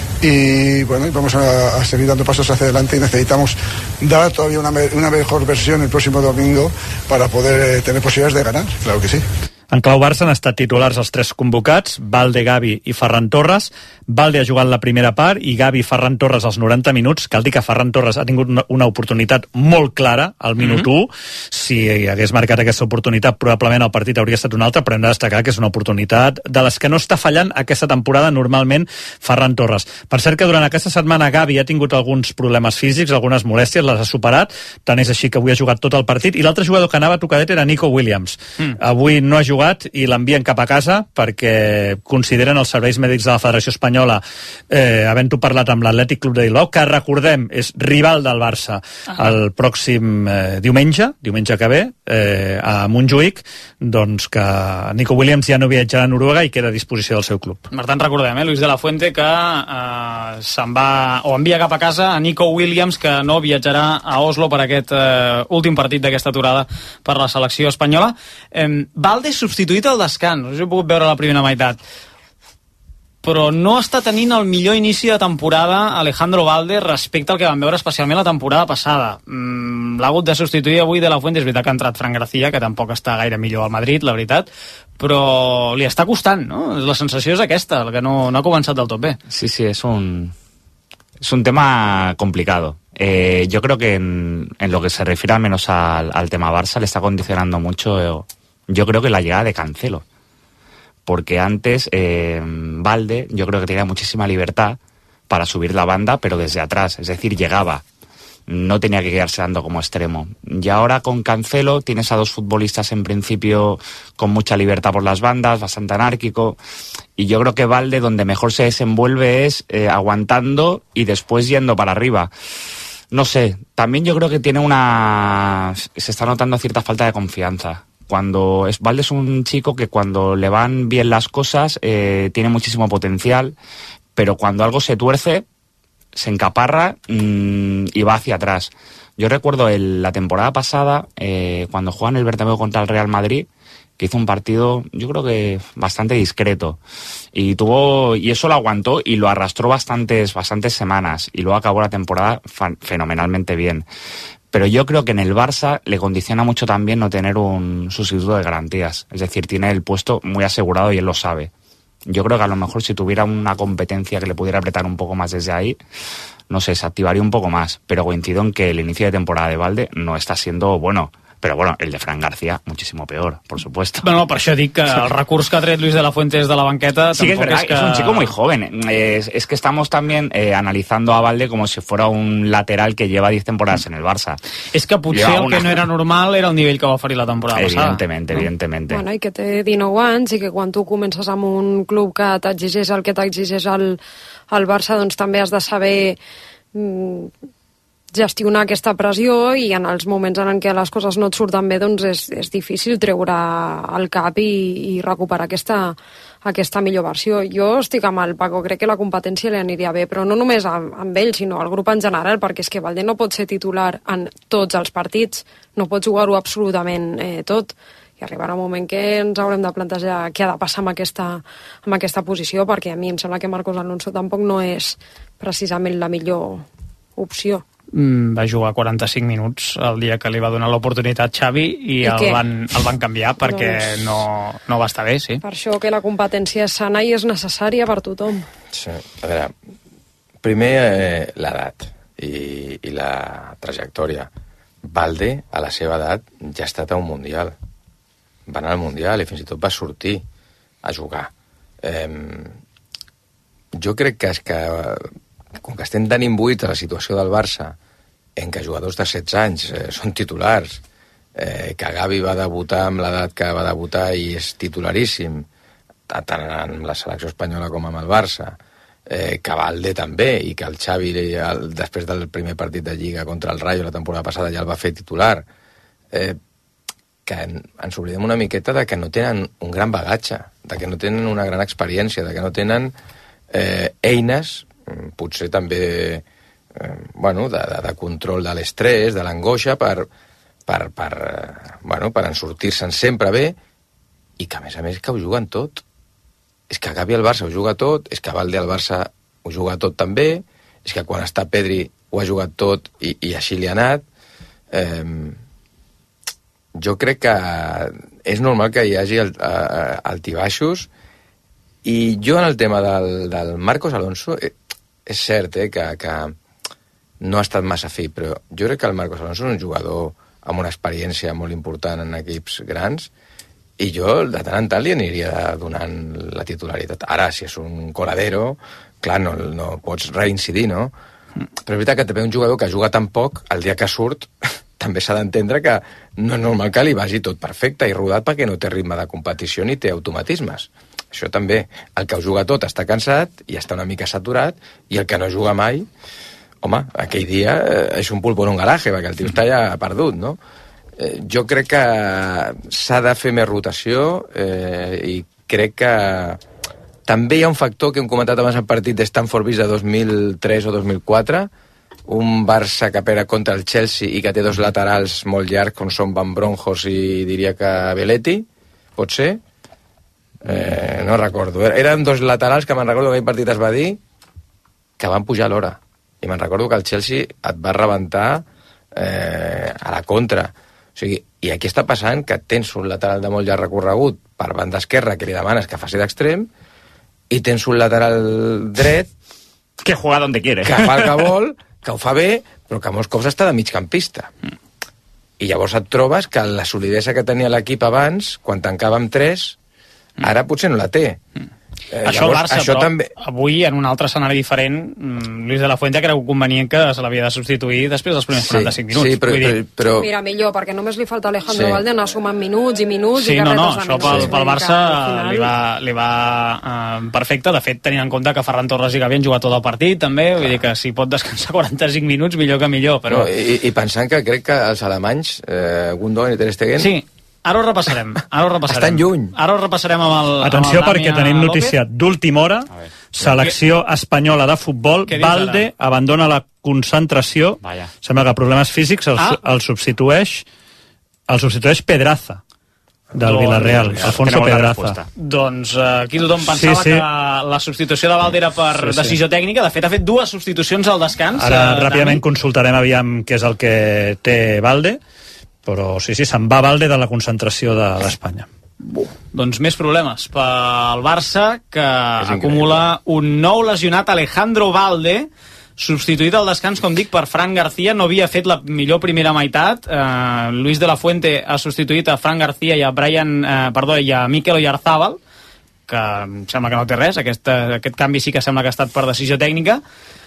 y bueno, vamos a seguir dando pasos hacia adelante y necesitamos dar todavía una mejor versión el próximo domingo para poder tener posibilidades de ganar, claro que sí. En clau Barça han estat titulars els 3 convocats, Balde, Gavi i Ferran Torres. Balde ha jugat la primera part i Gavi i Ferran Torres als 90 minuts. Cal dir que Ferran Torres ha tingut una oportunitat molt clara al minut 1. Si hagués marcat aquesta oportunitat, probablement el partit hauria estat un altre, però hem de destacar que és una oportunitat de les que no està fallant aquesta temporada normalment Ferran Torres. Per cert que durant aquesta setmana Gavi ha tingut alguns problemes físics, algunes molèsties, les ha superat, tant és així que avui ha jugat tot el partit, i l'altre jugador que anava tocadet era Nico Williams. Avui no ha jugat i l'envien cap a casa perquè consideren els serveis mèdics de la Federació Espanyola, havent-ho parlat amb l'Atlètic Club de Bilbao, que recordem és rival del Barça el pròxim diumenge que ve, a Montjuïc, doncs que Nico Williams ja no viatjarà a Noruega i queda a disposició del seu club. Per tant, recordem, Luis de la Fuente, que se'n va o envia cap a casa a Nico Williams, que no viatjarà a Oslo per aquest últim partit d'aquesta aturada per la selecció espanyola. Balde substituït al descans, us he pogut veure la primera meitat, però no està tenint el millor inici de temporada Alejandro Balde respecte al que vam veure especialment la temporada passada. L'ha hagut de substituir avui de la Fuente. És veritat que ha entrat Fran García, que tampoc està gaire millor al Madrid, la veritat, però li està costant, no? La sensació és aquesta, el que no ha començat del tot bé. Sí, es un tema complicado. Yo creo que en lo que se refiere al menos al tema Barça le está condicionando mucho, yo creo que la llegada de Cancelo, porque antes Balde yo creo que tenía muchísima libertad para subir la banda, pero desde atrás, es decir, llegaba, no tenía que quedarse dando como extremo. Y ahora con Cancelo tienes a 2 futbolistas en principio con mucha libertad por las bandas, bastante anárquico, y yo creo que Balde donde mejor se desenvuelve es aguantando y después yendo para arriba. No sé, también yo creo que se está notando cierta falta de confianza. Balde es un chico que cuando le van bien las cosas tiene muchísimo potencial, pero cuando algo se tuerce, se encaparra y va hacia atrás. Yo recuerdo la temporada pasada, cuando jugaba en el Bernabéu contra el Real Madrid, que hizo un partido, yo creo que bastante discreto, y eso lo aguantó y lo arrastró bastantes semanas, y luego acabó la temporada fenomenalmente bien. Pero yo creo que en el Barça le condiciona mucho también no tener un sustituto de garantías. Es decir, tiene el puesto muy asegurado y él lo sabe. Yo creo que a lo mejor si tuviera una competencia que le pudiera apretar un poco más desde ahí, no sé, se activaría un poco más. Pero coincido en que el inicio de temporada de Balde no está siendo bueno. Però bueno, el de Fran García, muchísimo peor, por supuesto. Bueno, per això dic que el recurs que ha tret Luis de la Fuente de la banqueta... Sí, que es verdad, es un chico muy joven. Es que estamos también analizando a Balde como si fuera un lateral que lleva 10 temporadas en el Barça. És que potser el que no era normal era el nivell que va oferir la temporada passada. Evidentemente. Bueno, i que té 19 anys i que quan tu comences amb un club que t'exigeix el que t'exigeix al Barça, doncs també has de saber gestionar aquesta pressió, i en els moments en què les coses no et surten bé doncs és difícil treure el cap i recuperar aquesta millor versió. Jo estic amb el Paco, crec que la competència li aniria bé, però no només amb ell, sinó al grup en general, perquè és que Balde no pot ser titular en tots els partits, no pot jugar-ho absolutament tot, i arribarà un moment que ens haurem de plantejar què ha de passar amb aquesta posició, perquè a mi em sembla que Marcos Alonso tampoc no és precisament la millor opció. Va jugar 45 minuts el dia que li va donar l'oportunitat Xavi i el van canviar perquè no va estar bé, sí. Per això que la competència és sana i és necessària per tothom. Sí, a veure, primer l'edat i la trajectòria. Balde, a la seva edat, ja ha estat a un Mundial. Va anar al Mundial i fins i tot va sortir a jugar. Jo crec que és que com que estem tan imbuïts a la situació del Barça, en què jugadors de 16 anys són titulars, que Gavi va debutar amb l'edat que va debutar i és titularíssim, tant en la selecció espanyola com amb el Barça, que Balde també, i que el Xavi, després del primer partit de Lliga contra el Rayo la temporada passada, ja el va fer titular, que ens oblidem una miqueta de que no tenen un gran bagatge, de que no tenen una gran experiència, de que no tenen eines, potser també de control de l'estrès, de l'angoixa, per ensortir-se'n sempre bé, i que a més que ho juguen tot. És que Gavi al Barça ho juga tot, és que Balde al Barça ho juga tot també, és que quan està Pedri ho ha jugat tot i així li ha anat. Jo crec que és normal que hi hagi altibaixos, i jo en el tema del Marcos Alonso, és cert que no ha estat massa fi, però jo crec que el Marcos Alonso és un jugador amb una experiència molt important en equips grans, i jo de tant en tant li aniria donant la titularitat. Ara, si és un coladero, clar, no pots reincidir, no? Però és veritat que també un jugador que juga tan poc, el dia que surt també s'ha d'entendre que no és normal que li vagi tot perfecte i rodat perquè no té ritme de competició ni té automatismes. Això també, el que ho juga tot està cansat i està una mica saturat, i el que no juga mai, home, aquell dia és un pulpo en un garaje, perquè el tio està ja perdut, no? Jo crec que s'ha de fer més rotació, i crec que també hi ha un factor que hem comentat abans al partit de Stamford Bridge de 2003 o 2004, un Barça que perd contra el Chelsea i que té dos laterals molt llargs, com són Van Bronckhorst i diria que Belletti, pot ser? No recordo. Eren dos laterals que me'n recordo que aquell partit es va dir que van pujar a l'hora. I me'n recordo que el Chelsea et va rebentar a la contra. O sigui, i aquí està passant que tens un lateral de molt llarg recorregut per banda esquerra que li demanes que faci d'extrem, i tens un lateral dret que juega donde quiere, que fa el que vol, que ho fa bé, però que molts cops està de migcampista. I llavors et trobes que la solidesa que tenia l'equip abans, quan tancava amb 3, ara potser no la té. Això llavors, el Barça, però també... avui, en un altre escenari diferent, Luis de la Fuente creu convenient que se l'havia de substituir després dels primers 45 minuts. Sí, però... Mira, millor, perquè només li falta Alejandro Valde anar sumant minuts i minuts i carretes de minuts. Pel Barça li va perfecte. De fet, tenint en compte que Ferran Torres i Gavi han jugat tot el partit, també, vull dir que si pot descansar 45 minuts, millor que millor. Però... No, i pensant que crec que els alemanys, Gundogan i Ter Stegen... Sí. Ara ho repassarem. Estan lluny. Ara ho repassem amb el... Atenció, perquè tenim notícia d'última hora. Selecció espanyola de futbol. Valde abandona la concentració. Sembla que problemes físics el substitueix Pedraza, del Villarreal, Alfonso Pedraza. Doncs aquí tothom pensava que la substitució de Valde era per decisió tècnica. De fet, ha fet 2 substitucions al descans. Ara ràpidament consultarem aviam què és el que té Valde, però sí, se'n va Valde de la concentració d'Espanya. Doncs més problemes pel Barça, que acumula un nou lesionat, Alejandro Valde, substituït al descans, com dic, per Fran García. No havia fet la millor primera meitat. Luis de la Fuente ha substituït a Fran García i a Mikel Oyarzábal, que em sembla que no té res. Aquest canvi sí que sembla que ha estat per decisió tècnica.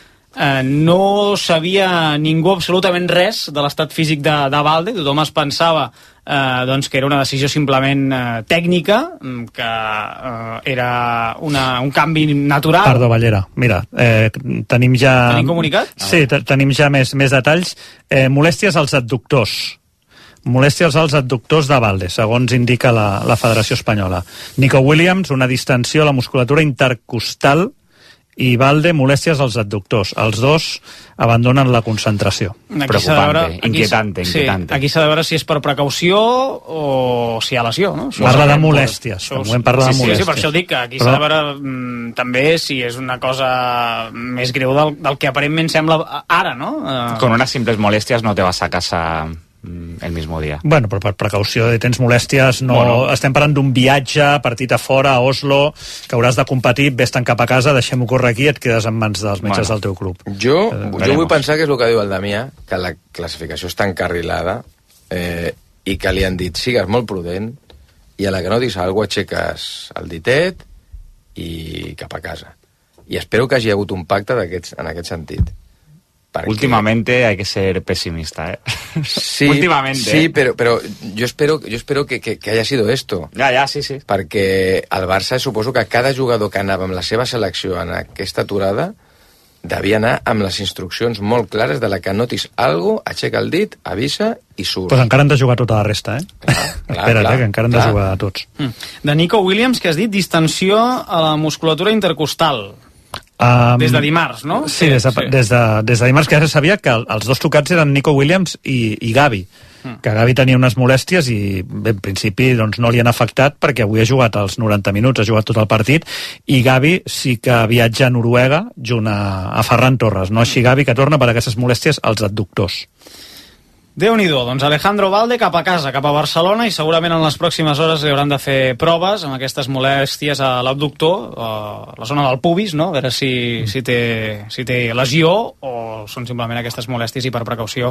No sabia ningú absolutament res de l'estat físic de Valde. Tothom es pensava doncs que era una decisió simplement tècnica, que era un canvi natural. Perdó, Ballera, mira, tenim ja... Tenim comunicat? Sí, tenim ja més detalls. Molèsties als adductors de Valde, segons indica la Federació Espanyola. Nico Williams, una distensió a la musculatura intercostal, i Valde, molèsties als adductors. Els dos abandonen la concentració. Preocupante, inquietante. Sí, aquí s'ha de veure si és per precaució o si hi ha lesió, no? Parla de molèsties. Sí, per això dic que aquí s'ha de veure també si és una cosa més greu del que aparentment sembla ara, no? Con unas simples molestias no te vas a casa el mismo dia. Bueno, però per precaució de tens molèsties, estem parlant d'un viatge, partit a fora, a Oslo, que hauràs de competir, vés-te'n cap a casa, deixem-ho córrer aquí i et quedes en mans dels metges del teu club. Jo vull pensar que és el que diu el Damià, que la classificació està encarrilada i que li han dit sigues molt prudent i a la que no diguis alguna cosa aixeques el ditet i cap a casa. I espero que hagi hagut un pacte en aquest sentit. Últimamente hay que ser pesimista, ¿eh? Sí, últimamente. Sí, pero yo espero que haya sido esto. Sí. Perquè el Barça, suposo que cada jugador que anava amb la seva selecció en aquesta aturada devia anar amb les instruccions molt clares de la que notis alguna cosa, aixeca el dit, avisa i surt. Pues encara han de jugar tota la resta, eh? Espera't, que encara han de jugar tots. De Nico Williams, que has dit distensió a la musculatura intercostal. Des de dimarts, no? Sí, des de dimarts, que ja se sabia que els dos tocats eren Nico Williams i Gavi, que Gavi tenia unes molèsties i bé, en principi doncs, no li han afectat perquè avui ha jugat els 90 minuts, ha jugat tot el partit, i Gavi sí que viatja a Noruega junt a Ferran Torres, no així Gavi, que torna per aquestes molèsties als adductors. Déu-n'hi-do, doncs Alejandro Valde cap a casa, cap a Barcelona, i segurament en les pròximes hores li hauran de fer proves amb aquestes molèsties a l'abductor, a la zona del pubis, no? A veure si té lesió o són simplement aquestes molèsties i per precaució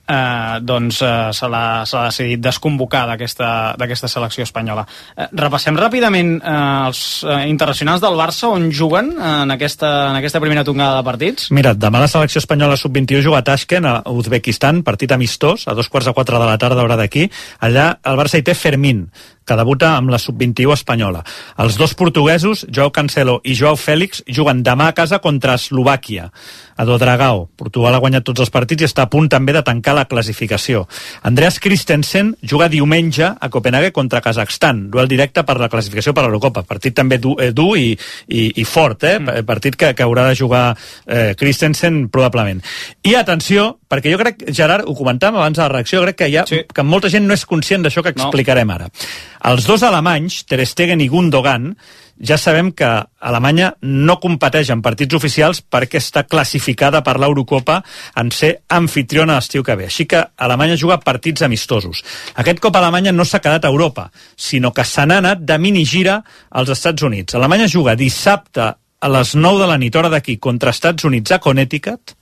se l'ha decidit desconvocar d'aquesta selecció espanyola. Repassem ràpidament els internacionals del Barça on juguen en aquesta primera tongada de partits. Mira, demà la selecció espanyola sub-21 juga a Tashkent, a Uzbekistan, partit amistós, a 2:45 de la tarda, hora d'aquí. Allà el Barça hi té Fermín, que debuta amb la sub-21 espanyola. Els dos portuguesos, Joao Cancelo i Joao Fèlix, juguen demà a casa contra Eslovàquia, a Dodragao. Portugal ha guanyat tots els partits i està a punt també de tancar la classificació. Andreas Christensen juga diumenge a Copenhague contra Kazakhstan, duel directe per la classificació per a l'Europa. Partit també dur i fort, partit que haurà de jugar Christensen probablement. I atenció, perquè jo crec, Gerard, ho comentàvem abans de la reacció, crec que molta gent no és conscient d'això que explicarem ara. Els dos alemanys, Ter Stegen i Gundogan, ja sabem que Alemanya no competeix en partits oficials perquè està classificada per l'Eurocopa en ser anfitriona l'estiu que ve. Així que Alemanya juga partits amistosos. Aquest cop Alemanya no s'ha quedat a Europa, sinó que se n'ha anat de minigira als Estats Units. Alemanya juga dissabte a les 9 de la nit, hora d'aquí, contra Estats Units a Connecticut,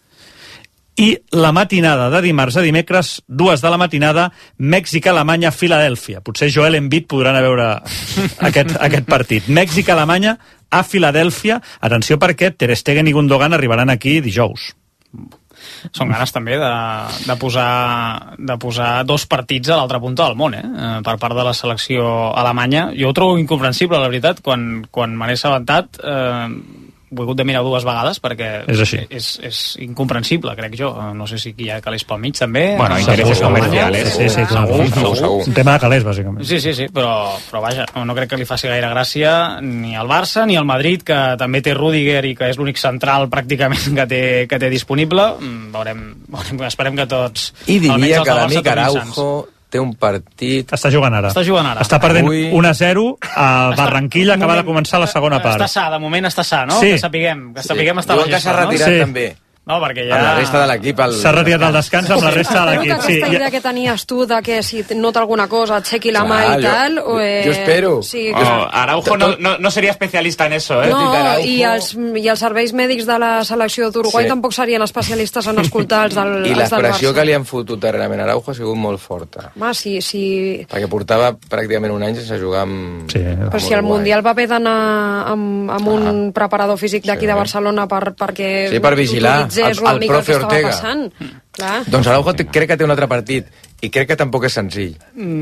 i la matinada de dimarts a dimecres, 2 de la matinada, Mèxic-Alemanya, Filadèlfia. Potser Joel Embiid podran a veure aquest partit. Mèxic-Alemanya a Filadèlfia. Atenció perquè Ter Stegen i Gundogan arribaran aquí dijous. Són ganes també de posar dos partits a l'altra punta del món, per part de la selecció alemanya. Jo ho trobo incomprensible, la veritat, quan me n'he assabentat. Ho he hagut de mirar 2 vegades perquè és incomprensible, crec jo. No sé si hi ha calés pel mig també. Bueno, interessos comercials. Sí, segur. Un tema de calés, bàsicament. Sí, però vaja, no crec que li faci gaire gràcia ni al Barça ni al Madrid, que també té Rüdiger i que és l'únic central pràcticament que té disponible. Esperem que tots... I diria que l'amic Araujo té un partit... Està jugant ara. Està perdent 1-0 a Barranquilla, acaba de començar la segona part. Està sa, de moment està sa, no? Sí. Que sapiguem està a la gespa, s'ha retirat també. No, perquè ja... Amb la resta de l'equip... S'ha retirat el descans amb la resta de l'equip. Aquesta idea que tenies tu de que si nota alguna cosa aixequi la mà i tal... Jo espero. Sí, Araujo no seria especialista en eso, No, i els serveis mèdics de la selecció d'Uruguai tampoc serien especialistes en escoltar els del Barça. I l'expressió que li han fotut darrerament a Araujo ha sigut molt forta. Sí. Perquè portava pràcticament un any sense jugar amb... Però si al Mundial va haver d'anar amb un preparador físic d'aquí de Barcelona perquè... Sí, per vigilar el profe Ortega. Doncs Araujo crec que té un altre partit i crec que tampoc és senzill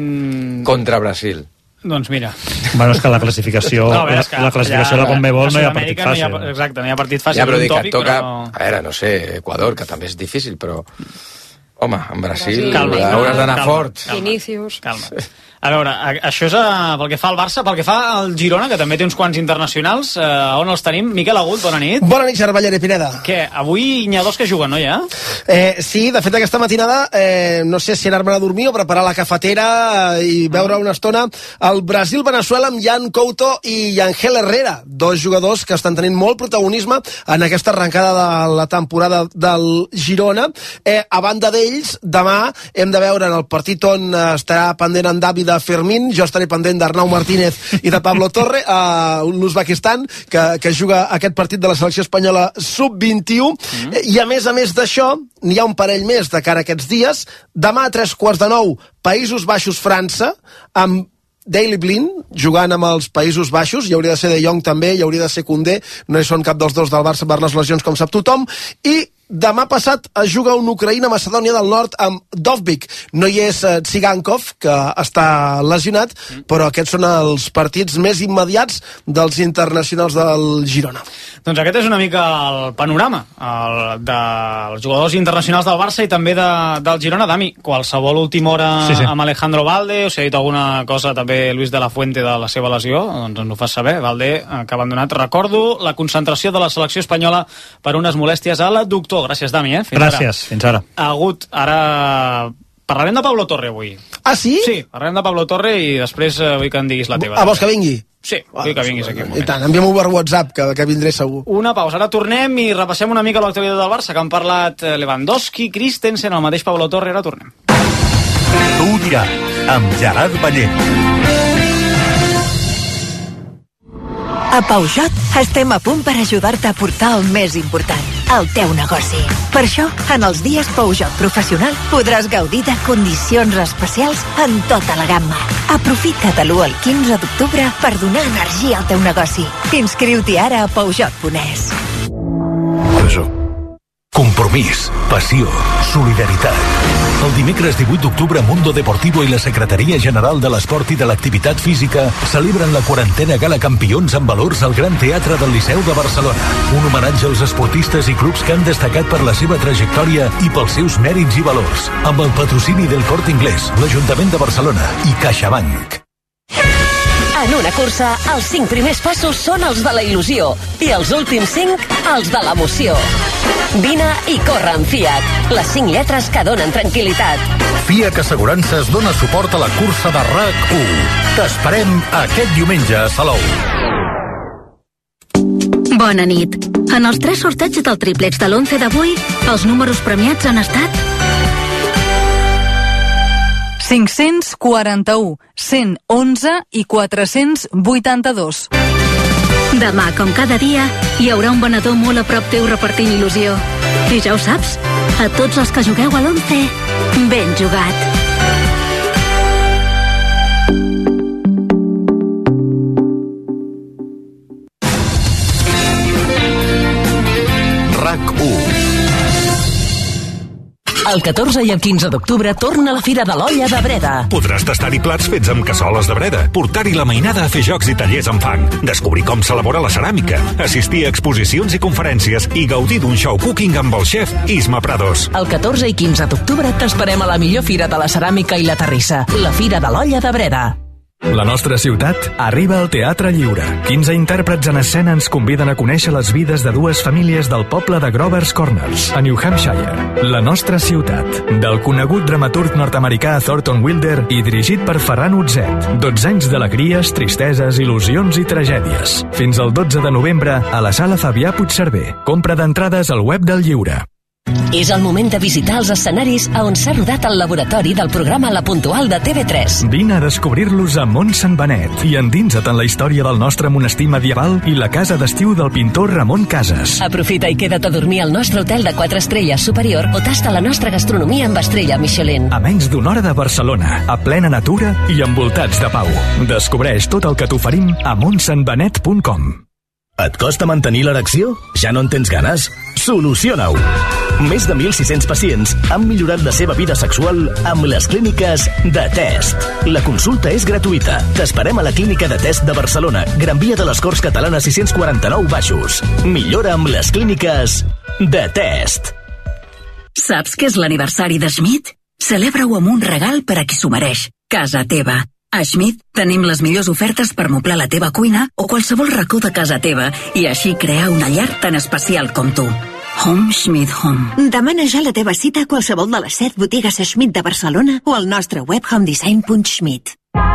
contra Brasil. Doncs mira. Bueno, és que la classificació de la Conmebol no hi ha partit fàcil. Exacte, no hi ha partit fàcil. Ja, però dic que et toca, a veure, no sé, Equador, que també és difícil, però home, en Brasil hauràs d'anar fort. Vinícius. Calma. A veure, això és pel que fa al Barça, pel que fa al Girona, que també té uns quants internacionals, on els tenim? Miquel Agut, bona nit. Bona nit, Cervellera i Pineda. Què, avui n'hi ha 2 que juguen, no, ja? Sí, de fet aquesta matinada, no sé si anar-me'n a dormir o preparar la cafetera i veure una estona el Brasil-Venezuela amb Jan Couto i Yangel Herrera, 2 jugadors que estan tenint molt protagonisme en aquesta arrencada de la temporada del Girona. A banda d'ells, demà hem de veure en el partit on estarà pendent en David de Fermín, jo estaré pendent d'Arnau Martínez i de Pablo Torre a l'Uzbekistan, que juga aquest partit de la selecció espanyola sub-21, i a més d'això n'hi ha un parell més de cara a aquests dies. Demà a 8:45 Països Baixos-França, amb Daley Blind jugant amb els Països Baixos, hi hauria de ser De Jong també, hi hauria de ser Koundé, no hi són cap dels dos del Barça per les lesions, com sap tothom. I demà passat es juga un Ucraïna-Macedònia del Nord amb Dovbyk. No hi és Tsigankov, que està lesionat, però aquests són els partits més immediats dels internacionals del Girona. Doncs aquest és una mica el panorama dels jugadors internacionals del Barça i també del Girona. Dami, qualsevol última hora amb Alejandro Valde, o si ha dit alguna cosa també Luis de la Fuente de la seva lesió, doncs ens ho fas saber. Valde, que ha abandonat, recordo, la concentració de la selecció espanyola per unes molèsties a l'adductor. Gràcies, Dami, Fins ara. Agut, ara parlarem de Pablo Torre avui. Ah, sí? Sí, parlarem de Pablo Torre i després vull que em diguis la teva. Vols que vingui? Sí, vull que vinguis aquí un moment. I tant, envia'm-ho per WhatsApp, que vindré segur. Una pausa, ara tornem i repassem una mica l'actualitat del Barça, que han parlat Lewandowski, Christensen, el mateix Pablo Torre, ara tornem. Tu ho diràs, amb Gerard Ballent. A Peugeot estem a punt per ajudar-te a portar el més important, el teu negoci. Per això, en els dies Peugeot Professional podràs gaudir de condicions especials en tota la gamma. Aprofita de l'1 al 15 d'octubre per donar energia al teu negoci. Inscriu-t'hi ara a Peugeot.es. Compromís, passió, solidaritat. El dimecres 18 d'octubre, Mundo Deportivo i la Secretaria General de l'Esport i de l'Activitat Física celebren la 40a Gala Campions amb valors al Gran Teatre del Liceu de Barcelona. Un homenatge als esportistes i clubs que han destacat per la seva trajectòria i pels seus mèrits i valors. Amb el patrocini del Corte Inglés, l'Ajuntament de Barcelona i CaixaBank. En una cursa, els 5 primers passos són els de la il·lusió i els últims 5, els de l'emoció. Vine i corre amb Fiat, les 5 lletres que donen tranquil·litat. Fiat Assegurances dona suport a la cursa de RAC1. T'esperem aquest diumenge a Salou. Bona nit. En els 3 sorteigs del triplex de l'11 d'avui, els números premiats han estat 541, 111 i 482. Demà, com cada dia, hi haurà un venedor molt a prop teu repartint il·lusió. I ja ho saps, a tots els que jugueu a l'11, ben jugat. RAC1. El 14 i el 15 d'octubre torna la Fira de l'Olla de Breda. Podràs tastar-hi plats fets amb cassoles de Breda, portar-hi la mainada a fer jocs i tallers amb fang, descobrir com s'elabora la ceràmica, assistir a exposicions i conferències i gaudir d'un show cooking amb el xef Isma Prados. El 14 i 15 d'octubre t'esperem a la millor fira de la ceràmica i la terrissa, la Fira de l'Olla de Breda. La nostra ciutat arriba al Teatre Lliure. 15 intèrprets en escena ens conviden a conèixer les vides de 2 famílies del poble de Grover's Corners, a New Hampshire. La nostra ciutat, del conegut dramaturg nord-americà Thornton Wilder i dirigit per Ferran Utzet. 12 anys d'alegries, tristeses, il·lusions i tragèdies. Fins al 12 de novembre a la Sala Fabià Puigcerver. Compra d'entrades al web del Lliure. És el moment de visitar els escenaris on s'ha rodat el laboratori del programa La Puntual de TV3. Vine a descobrir-los a Mont Sant Benet i endinsa't en la història del nostre monestir medieval i la casa d'estiu del pintor Ramon Casas. Aprofita i queda't a dormir al nostre hotel de 4 estrelles superior o tasta la nostra gastronomia amb estrella Michelin. A menys d'una hora de Barcelona, a plena natura i envoltats de pau. Descobreix tot el que t'oferim a montsantbenet.com. Et costa mantenir l'erecció? Ja no en tens ganes? Soluciona-ho! Més de 1.600 pacients han millorat la seva vida sexual amb les clíniques de Test. La consulta és gratuïta. T'esperem a la clínica de Test de Barcelona, Gran Via de les Corts Catalanes 649 Baixos. Millora amb les clíniques de Test. Saps què és l'aniversari de Schmidt? Celebra-ho amb un regal per a qui s'ho mereix. Casa teva. A Schmidt tenim les millors ofertes per moblar la teva cuina o qualsevol racó de casa teva i així crear una llar tan especial com tu. Home Schmidt Home. Demana ja la teva cita a qualsevol de les 7 botigues Schmidt de Barcelona o al nostre web homedesign.schmidt.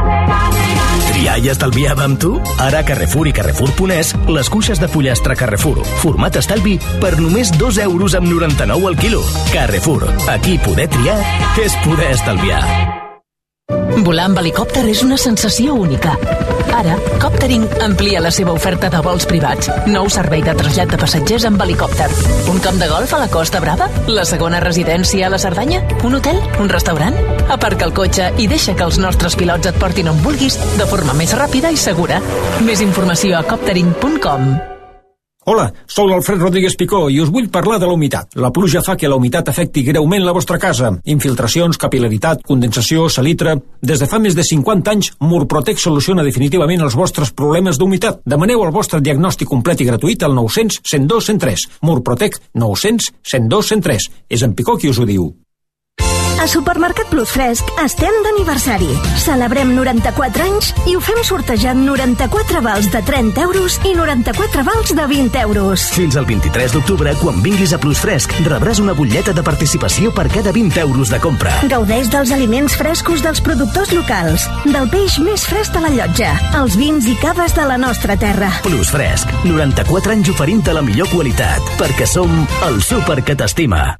Triar i estalviar amb tu? Ara a Carrefour i Carrefour.es, les cuixes de pollastre Carrefour, format estalvi, per només 2,99 € al quilo. Carrefour, aquí poder triar és poder estalviar. Volar amb helicòpter és una sensació única. Ara, Coptering amplia la seva oferta de vols privats. Nou servei de trasllat de passatgers amb helicòpter. Un camp de golf a la Costa Brava? La segona residència a la Cerdanya? Un hotel? Un restaurant? Aparca el cotxe i deixa que els nostres pilots et portin on vulguis de forma més ràpida i segura. Més informació a coptering.com. Hola, sou l'Alfred Rodríguez Picó i us vull parlar de la humitat. La pluja fa que la humitat afecti greument la vostra casa. Infiltracions, capil·laritat, condensació, salitre... Des de fa més de 50 anys, Murprotec soluciona definitivament els vostres problemes d'humitat. Demaneu el vostre diagnòstic complet i gratuït al 900 102 103. Murprotec 900 102 103. És en Picó qui us ho diu. A Supermercat Plus Fresc estem d'aniversari. Celebrem 94 anys i ho fem sortejant 94 vals de 30 € i 94 vals de 20 €. Fins al 23 d'octubre, quan vinguis a Plus Fresc, rebràs una butlleta de participació per cada 20 € de compra. Gaudeix dels aliments frescos dels productors locals, del peix més fresc de la llotja, els vins i caves de la nostra terra. Plus Fresc, 94 anys oferint-te la millor qualitat, perquè som el súper que t'estima.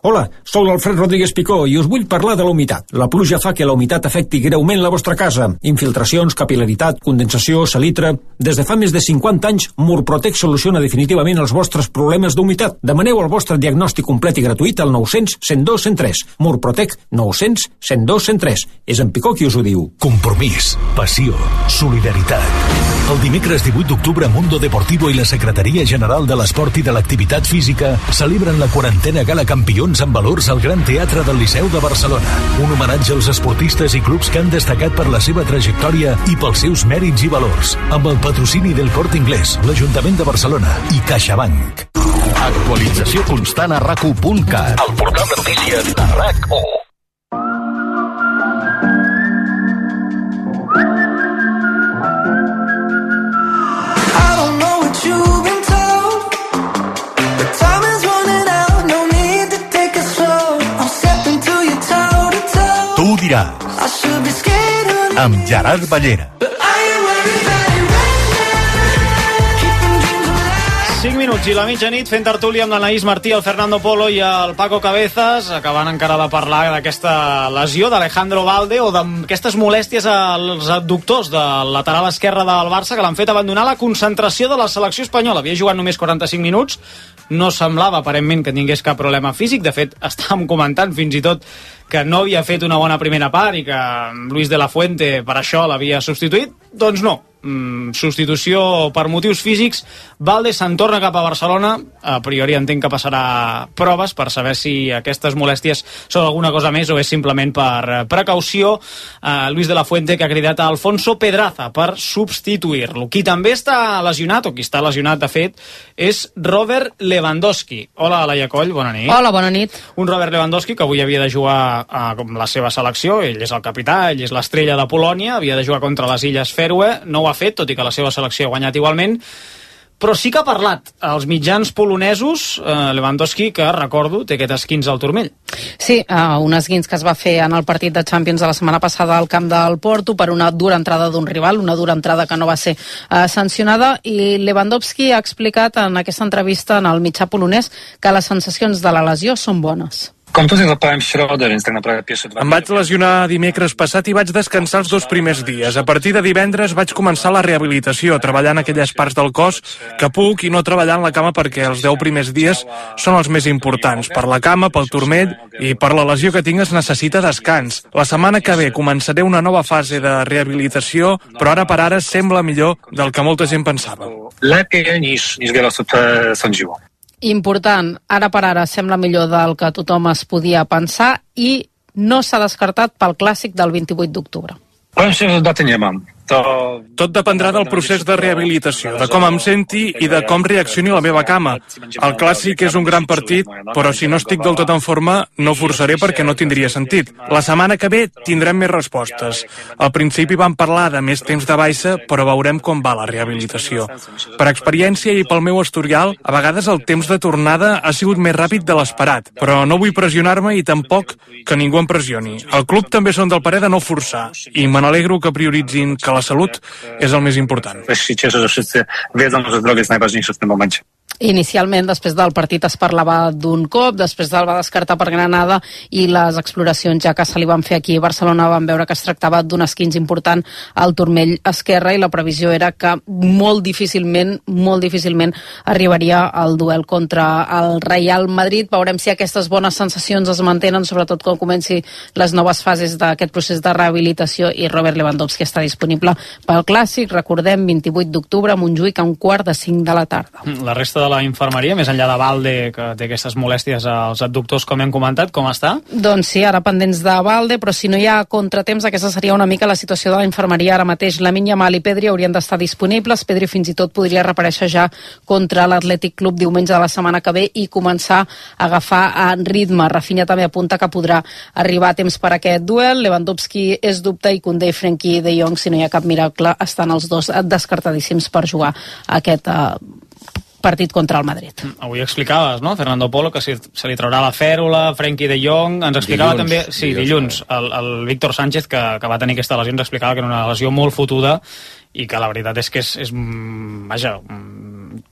Hola, sóc l'Alfred Rodríguez Picó i us vull parlar de la humitat. La pluja fa que la humitat afecti greument la vostra casa. Infiltracions, capil·laritat, condensació, salitre... Des de fa més de 50 anys, Murprotec soluciona definitivament els vostres problemes d'humitat. Demaneu el vostre diagnòstic complet i gratuït al 900 102 103. Murprotec 900 102 103. És en Picó qui us ho diu. Compromís, passió, solidaritat. El dimecres 18 d'octubre, Mundo Deportivo i la Secretaria General de l'Esport i de l'Activitat Física celebren la 40a Gala Campions amb valors al Gran Teatre del Liceu de Barcelona. Un homenatge als esportistes i clubs que han destacat per la seva trajectòria i pels seus mèrits i valors. Amb el patrocini del Corte Inglés, l'Ajuntament de Barcelona i CaixaBank. Actualització constant a RAC1.cat. El portal de notícies de RAC1. Tu diràs, amb Gerard Ballera. 5 minuts i la mitjanit fent tertúlia amb l'Anaïs Martí, el Fernando Polo i el Paco Cabezas, acabant encara de parlar d'aquesta lesió d'Alejandro Balde o d'aquestes molèsties als adductors del lateral esquerre del Barça que l'han fet abandonar la concentració de la selecció espanyola. Havia jugat només 45 minuts, no semblava aparentment que tingués cap problema físic. De fet, estàvem comentant fins i tot que no havia fet una bona primera part i que Luis de la Fuente per això l'havia substituït. Doncs no, substitució per motius físics. Balde se'n torna cap a Barcelona. A priori entenc que passarà proves per saber si aquestes molèsties són alguna cosa més o és simplement per precaució. Luis de la Fuente, que ha cridat a Alfonso Pedraza per substituir-lo. Qui també està lesionat, o qui està lesionat de fet, és Robert Lewandowski. Hola, Laia Coll, bona nit. Hola, bona nit. Un Robert Lewandowski que avui havia de jugar com la seva selecció. Ell és el capità, ell és l'estrella de Polònia, havia de jugar contra les Illes Fèroe, no ho ha fet, tot i que la seva selecció ha guanyat igualment, però sí que ha parlat als mitjans polonesos, Lewandowski, que, recordo, té aquest esquinç al turmell. Sí, un esquinç que es va fer en el partit de Champions de la setmana passada al camp del Porto per una dura entrada d'un rival, una dura entrada que no va ser sancionada, i Lewandowski ha explicat en aquesta entrevista en el mitjà polonès que les sensacions de la lesió són bones. Em vaig lesionar dimecres passat i vaig descansar els 2 primers dies. A partir de divendres vaig començar la rehabilitació, treballant aquelles parts del cos que puc i no treballant la cama perquè els 10 primers dies són els més importants. Per la cama, pel turmell i per la lesió que tinc es necessita descans. La setmana que ve començaré una nova fase de rehabilitació, però ara per ara sembla millor del que molta gent pensava. Important, ara per ara sembla millor del que tothom es podia pensar i no s'ha descartat pel clàssic del 28 d'octubre. Tot dependrà del procés de rehabilitació, de com em senti i de com reaccioni la meva cama. El clàssic és un gran partit, però si no estic del tot en forma, no forçaré perquè no tindria sentit. La setmana que ve tindrem més respostes. Al principi vam parlar de més temps de baixa, però veurem com va la rehabilitació. Per experiència i pel meu historial, a vegades el temps de tornada ha sigut més ràpid de l'esperat, però no vull pressionar-me i tampoc que ningú em pressioni. El club també són del parer de no forçar, i me n'alegro que prioritzin que la salut és el més important. Inicialment, després del partit es parlava d'un cop, després el va descartar per Granada i les exploracions ja que se li van fer aquí a Barcelona van veure que es tractava d'un esquinç important al turmell esquerre i la previsió era que molt difícilment arribaria al duel contra el Real Madrid. Veurem si aquestes bones sensacions es mantenen, sobretot quan comenci les noves fases d'aquest procés de rehabilitació, i Robert Lewandowski està disponible pel clàssic, recordem, 28 d'octubre a Montjuïc a 4:45 de la tarda. La resta de la infermeria, més enllà de Balde, que té aquestes molèsties als adductors, com hem comentat, com està? Doncs sí, ara pendents de Balde, però si no hi ha contratemps, aquesta seria una mica la situació de la infermeria ara mateix. Lamine Yamal i Pedri haurien d'estar disponibles. Pedri fins i tot podria reaparèixer ja contra l'Atlètic Club diumenge de la setmana que ve i començar a agafar ritme. Rafinha també apunta que podrà arribar a temps per aquest duel. Lewandowski és dubte i Koundé i Frenkie de Jong, si no hi ha cap miracle, estan els dos descartadíssims per jugar aquest partit contra el Madrid. Avui explicaves, no, Fernando Polo, que se li traurà la fèrula, Frenkie de Jong, ens explicava també, sí, dilluns, el Víctor Sánchez, que va tenir aquesta lesió, ens explicava que era una lesió molt fotuda i que la veritat és que és vaja,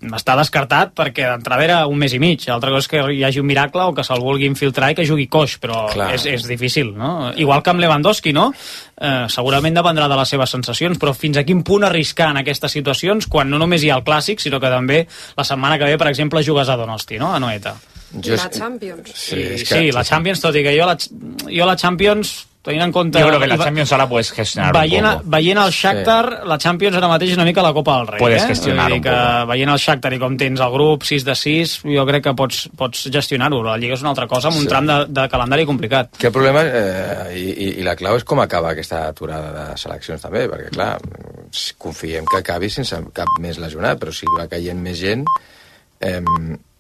està descartat perquè d'entrada era un mes i mig. L'altra cosa és que hi hagi un miracle o que se'l vulgui infiltrar i que jugui coix, però és difícil, no? Igual que amb Lewandowski, no? Segurament dependrà de les seves sensacions, però fins a quin punt arriscar en aquestes situacions quan no només hi ha el Clàssic, sinó que també la setmana que ve, per exemple, jugues a Donosti, no? A Noeta. La Champions. Sí, la Champions, tot i que jo la Champions, tenint en compte... Yo creo que la Champions ahora puedes gestionar un poco. Veient el Shakhtar, la Champions ara mateix és una mica la Copa del Rei. Puedes gestionar un poco. Veient el Shakhtar i com tens el grup 6 de 6, jo crec que pots gestionar-ho. La Lliga és una altra cosa, amb un tram de calendari complicat. Que el problema, i la clau és com acaba aquesta aturada de seleccions també, perquè clar, confiem que acabi sense cap més lesionat, però si va caient més gent...